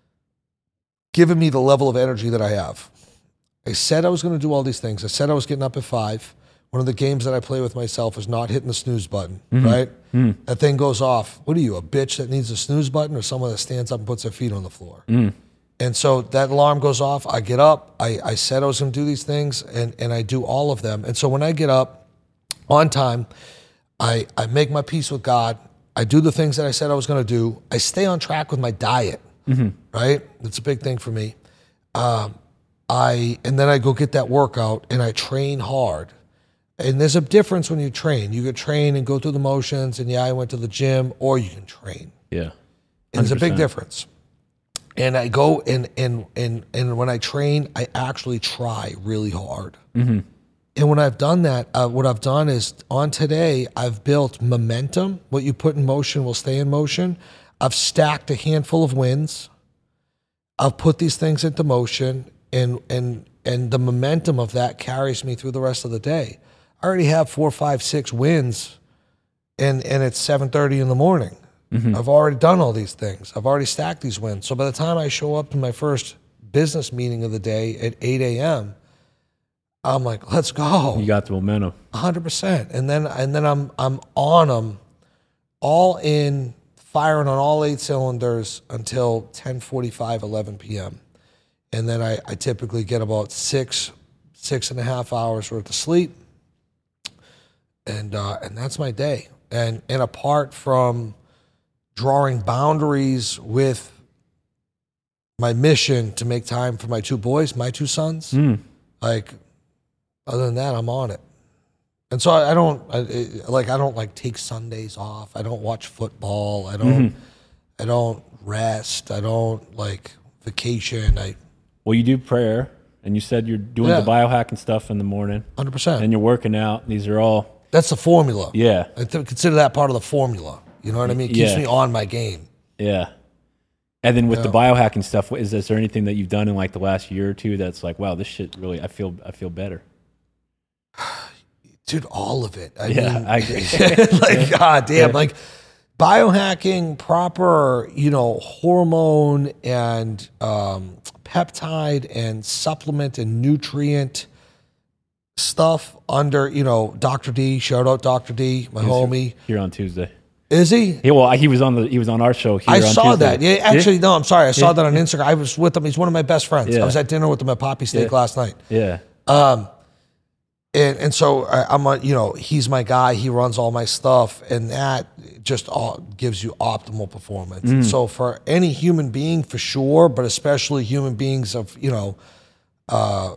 giving me the level of energy that I have. I said I was going to do all these things. I said I was getting up at five. One of the games that I play with myself is not hitting the snooze button, mm-hmm. right? Mm-hmm. That thing goes off. What are you, a bitch that needs a snooze button, or someone that stands up and puts their feet on the floor? Mm. And so that alarm goes off. I get up. I, I said I was going to do these things, and, and I do all of them. And so when I get up on time, I, I make my peace with God. I do the things that I said I was going to do. I stay on track with my diet, mm-hmm. right? That's a big thing for me. Um, I and then I go get that workout, and I train hard. And there's a difference when you train. You can train and go through the motions, and yeah, I went to the gym, or you can train. Yeah. And there's a big difference. And I go and and and and when I train, I actually try really hard. Mm-hmm. And when I've done that, uh, what I've done is on today, I've built momentum. What you put in motion will stay in motion. I've stacked a handful of wins. I've put these things into motion, and and and the momentum of that carries me through the rest of the day. I already have four, five, six wins, and and it's seven thirty in the morning. Mm-hmm. I've already done all these things. I've already stacked these wins. So by the time I show up to my first business meeting of the day at eight a.m., I'm like, let's go. You got the momentum. one hundred percent. And then and then I'm I'm on them, all in, firing on all eight cylinders until ten forty-five, eleven p.m. And then I, I typically get about six, six and a half hours worth of sleep. And uh, and that's my day. And and apart from drawing boundaries with my mission to make time for my two boys, my two sons, mm. like, other than that, I'm on it. And so I, I don't I, it, like I don't like take Sundays off. I don't watch football. I don't mm-hmm. I don't rest. I don't like vacation. I well, you do prayer, and you said you're doing yeah. the biohacking stuff in the morning, one hundred percent, and you're working out. These are all that's the formula. Yeah, I th- consider that part of the formula. You know what I mean? It keeps yeah. me on my game. Yeah. And then with yeah. the biohacking stuff, is, is there anything that you've done in like the last year or two that's like, wow, this shit really, I feel, I feel better. Dude, all of it. I yeah, mean, I agree. like, god damn, like biohacking, proper, you know, hormone and um, peptide and supplement and nutrient stuff under, you know, Doctor D. Shout out Doctor D, my He's homie. Here on Tuesday. Is he? Yeah, well, he was on the he was on our show here I on saw Tuesday. that. Yeah, actually, yeah. no, I'm sorry. I saw yeah. that on Instagram. I was with him. He's one of my best friends. Yeah. I was at dinner with him at Poppy Steak yeah. last night. Yeah. Um, and and so I, I'm a, you know, he's my guy. He runs all my stuff, and that just all gives you optimal performance. Mm. So for any human being, for sure, but especially human beings of, you know, uh,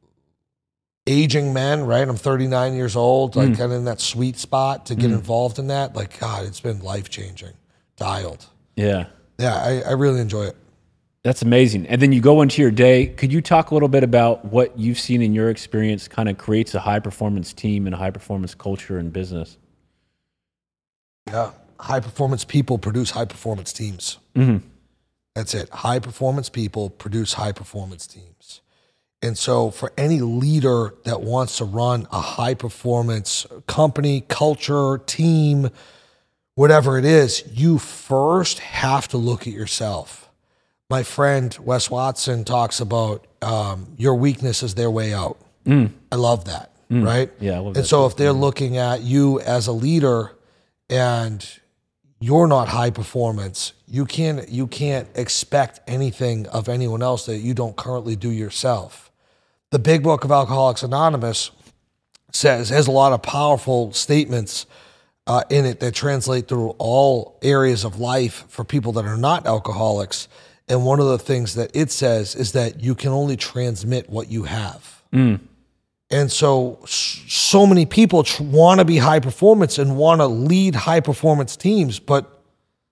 aging men, right? I'm thirty-nine years old, like mm. kind of in that sweet spot to get mm. involved in that. Like, God, it's been life-changing, dialed. Yeah. Yeah, I, I really enjoy it. That's amazing. And then you go into your day. Could you talk a little bit about what you've seen in your experience kind of creates a high-performance team and a high-performance culture in business? Yeah. High-performance people produce high-performance teams. Mm-hmm. That's it. High-performance people produce high-performance teams. And so for any leader that wants to run a high-performance company, culture, team, whatever it is, you first have to look at yourself. My friend Wes Watson talks about um, your weakness is their way out. Mm. I love that, mm. right? Yeah, I love that. And so too. if they're looking at you as a leader and you're not high performance, you can't, you can't expect anything of anyone else that you don't currently do yourself. The Big Book of Alcoholics Anonymous says, has a lot of powerful statements uh, in it that translate through all areas of life for people that are not alcoholics. And one of the things that it says is that you can only transmit what you have. Mm. And so, so many people tr- want to be high performance and want to lead high performance teams, but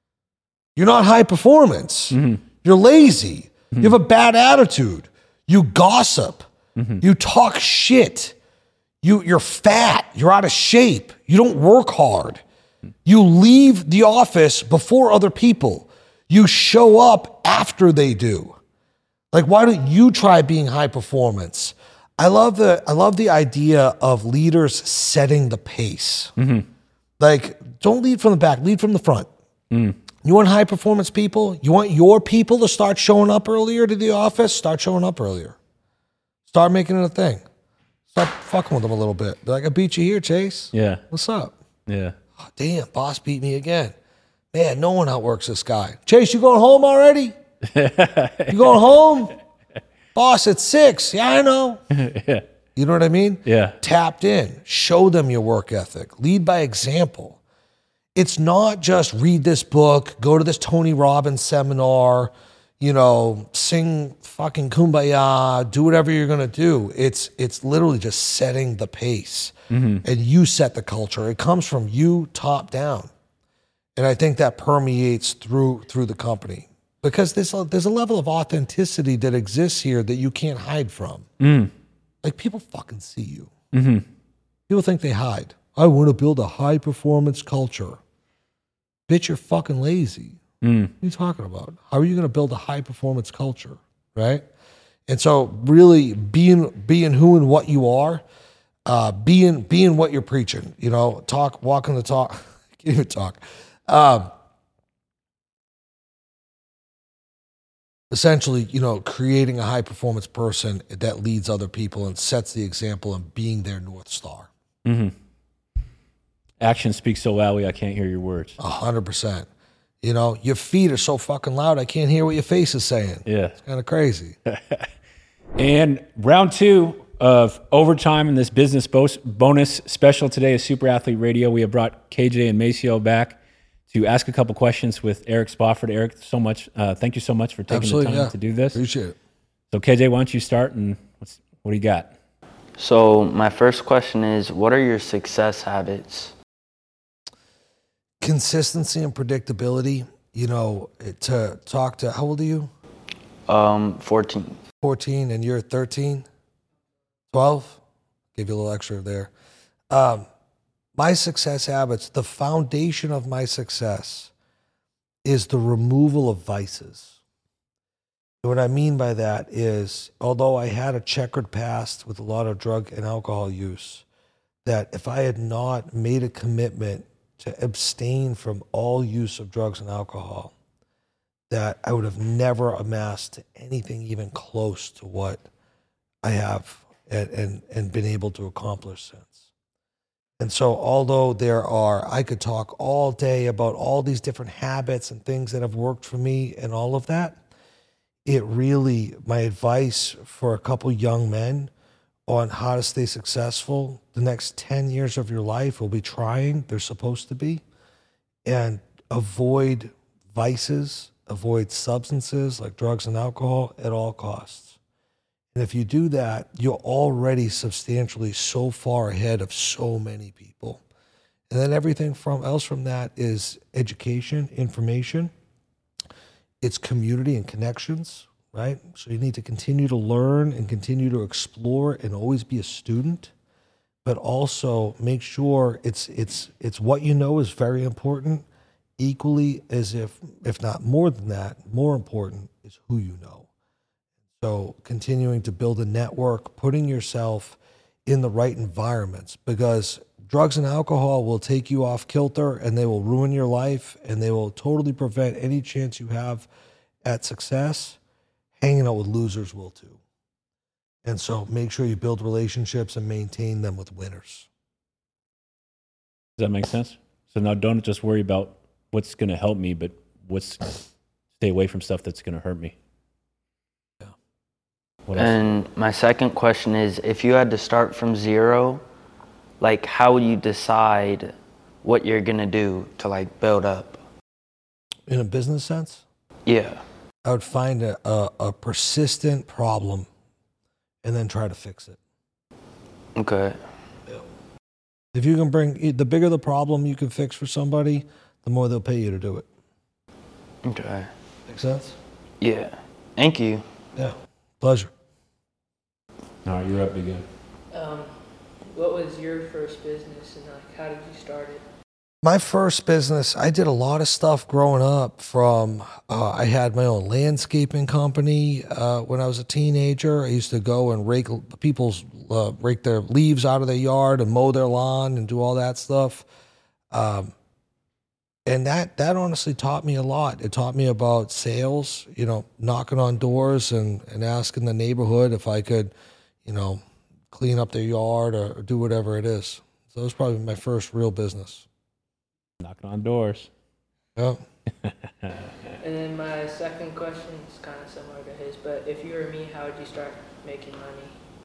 you're not high performance. Mm-hmm. You're lazy. Mm-hmm. You have a bad attitude. You gossip. Mm-hmm. You talk shit. You, you're fat. You're out of shape. You don't work hard. You leave the office before other people. You show up after they do. Like, why don't you try being high performance? I love the I love the idea of leaders setting the pace. Mm-hmm. Like, don't lead from the back, lead from the front. Mm. You want high performance people? You want your people to start showing up earlier to the office? Start showing up earlier. Start making it a thing. Start fucking with them a little bit. Be like, I beat you here, Chase. Yeah. What's up? Yeah. Oh, damn, boss beat me again. Man, no one outworks this guy. Chase, you going home already? You going home? Boss, it's six. Yeah, I know. Yeah. You know what I mean? Yeah. Tapped in. Show them your work ethic. Lead by example. It's not just read this book, go to this Tony Robbins seminar, you know, sing fucking Kumbaya, do whatever you're going to do. It's it's literally just setting the pace. Mm-hmm. And you set the culture. It comes from you top down. And I think that permeates through through the company. because there's a, there's a level of authenticity that exists here that you can't hide from. Mm. Like, people fucking see you. Mm-hmm. People think they hide. I want to build a high performance culture. Bitch, you're fucking lazy. Mm. What are you talking about? How are you going to build a high performance culture, right? And so, really being being who and what you are, uh, being being what you're preaching. You know, talk, walking the talk. I can't even talk. Um, essentially, you know, creating a high performance person that leads other people and sets the example and being their North Star. Mm-hmm. Action speaks so loudly, I can't hear your words. A hundred percent. You know, your feet are so fucking loud, I can't hear what your face is saying. Yeah. It's kind of crazy. And round two of overtime in this business bonus special today is Super Athlete Radio. We have brought K J and Maceo back to ask a couple questions with Eric Spofford. Eric, so much. Uh, thank you so much for taking Absolutely, the time yeah. to do this. Appreciate it. So K J, why don't you start and what's, what do you got? So my first question is, what are your success habits? Consistency and predictability. You know, to talk to, how old are you? Um, fourteen. fourteen, and you're thirteen? twelve? Give you a little extra there. Um, my success habits, the foundation of my success is the removal of vices. And what I mean by that is, although I had a checkered past with a lot of drug and alcohol use, that if I had not made a commitment to abstain from all use of drugs and alcohol, that I would have never amassed anything even close to what I have and, and, and been able to accomplish since. And so although there are, I could talk all day about all these different habits and things that have worked for me and all of that, it really, my advice for a couple young men on how to stay successful the next ten years of your life will be trying, they're supposed to be, and avoid vices, avoid substances like drugs and alcohol at all costs. And if you do that, you're already substantially so far ahead of so many people. And then everything from else from that is education, information, it's community and connections, right? So you need to continue to learn and continue to explore and always be a student, but also make sure it's it's it's what you know is very important, equally as if, if not more than that, more important is who you know. So continuing to build a network, putting yourself in the right environments, because drugs and alcohol will take you off kilter and they will ruin your life and they will totally prevent any chance you have at success. Hanging out with losers will too. And so make sure you build relationships and maintain them with winners. Does that make sense? So now don't just worry about what's going to help me, but what's stay away from stuff that's going to hurt me. Yeah. What else? And my second question is, if you had to start from zero, like how would you decide what you're going to do to like build up? In a business sense? Yeah. I would find a, a, a persistent problem and then try to fix it. Okay. If you can bring, the bigger the problem you can fix for somebody, the more they'll pay you to do it. Okay. Make sense? Yeah. Thank you. Yeah. Pleasure. All right, you're up again. Um, what was your first business and like how did you start it? My first business, I did a lot of stuff growing up from, uh, I had my own landscaping company uh, when I was a teenager. I used to go and rake people's, uh, rake their leaves out of their yard and mow their lawn and do all that stuff. Um, and that, that honestly taught me a lot. It taught me about sales, you know, knocking on doors and, and asking the neighborhood if I could, you know, clean up their yard or, or do whatever it is. So it was probably my first real business. Knocking on doors. Yeah. And then my second question is kind of similar to his, but if you were me, how would you start making money?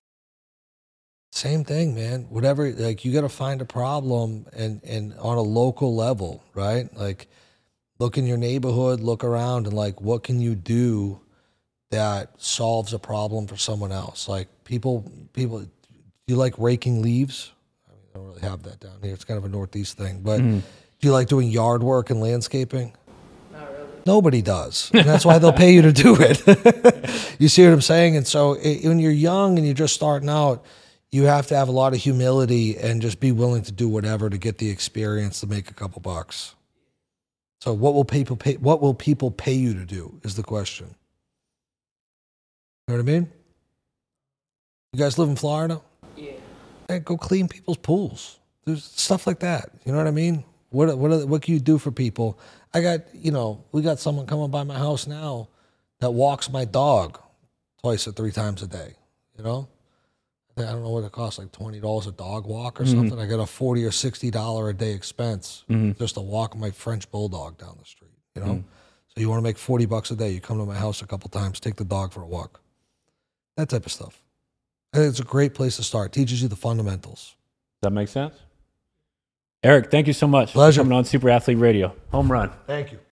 Same thing, man. Whatever, like you got to find a problem and, and on a local level, right? Like look in your neighborhood, look around and like, what can you do that solves a problem for someone else? Like people, people, do you like raking leaves? I mean, I don't really have that down here. It's kind of a Northeast thing, but mm. do you like doing yard work and landscaping? Not really. Nobody does. And that's why they'll pay you to do it. You see what I'm saying? And so it, when you're young and you're just starting out, you have to have a lot of humility and just be willing to do whatever to get the experience to make a couple bucks. So what will people pay? What will people pay you to do is the question. You know what I mean? You guys live in Florida? Yeah. Hey, go clean people's pools. There's stuff like that. You know what I mean? What what are, what can you do for people? I got, you know, we got someone coming by my house now that walks my dog twice or three times a day. You know, I don't know what it costs, like twenty dollars a dog walk or mm-hmm. something. I got a forty or sixty dollar a day expense mm-hmm. just to walk my French bulldog down the street. You know, mm-hmm. so you want to make forty bucks a day. You come to my house a couple times, take the dog for a walk. That type of stuff. I think it's a great place to start. Teaches you the fundamentals. Does that make sense? Eric, thank you so much Pleasure. for coming on Super Athlete Radio. Home run. Thank you.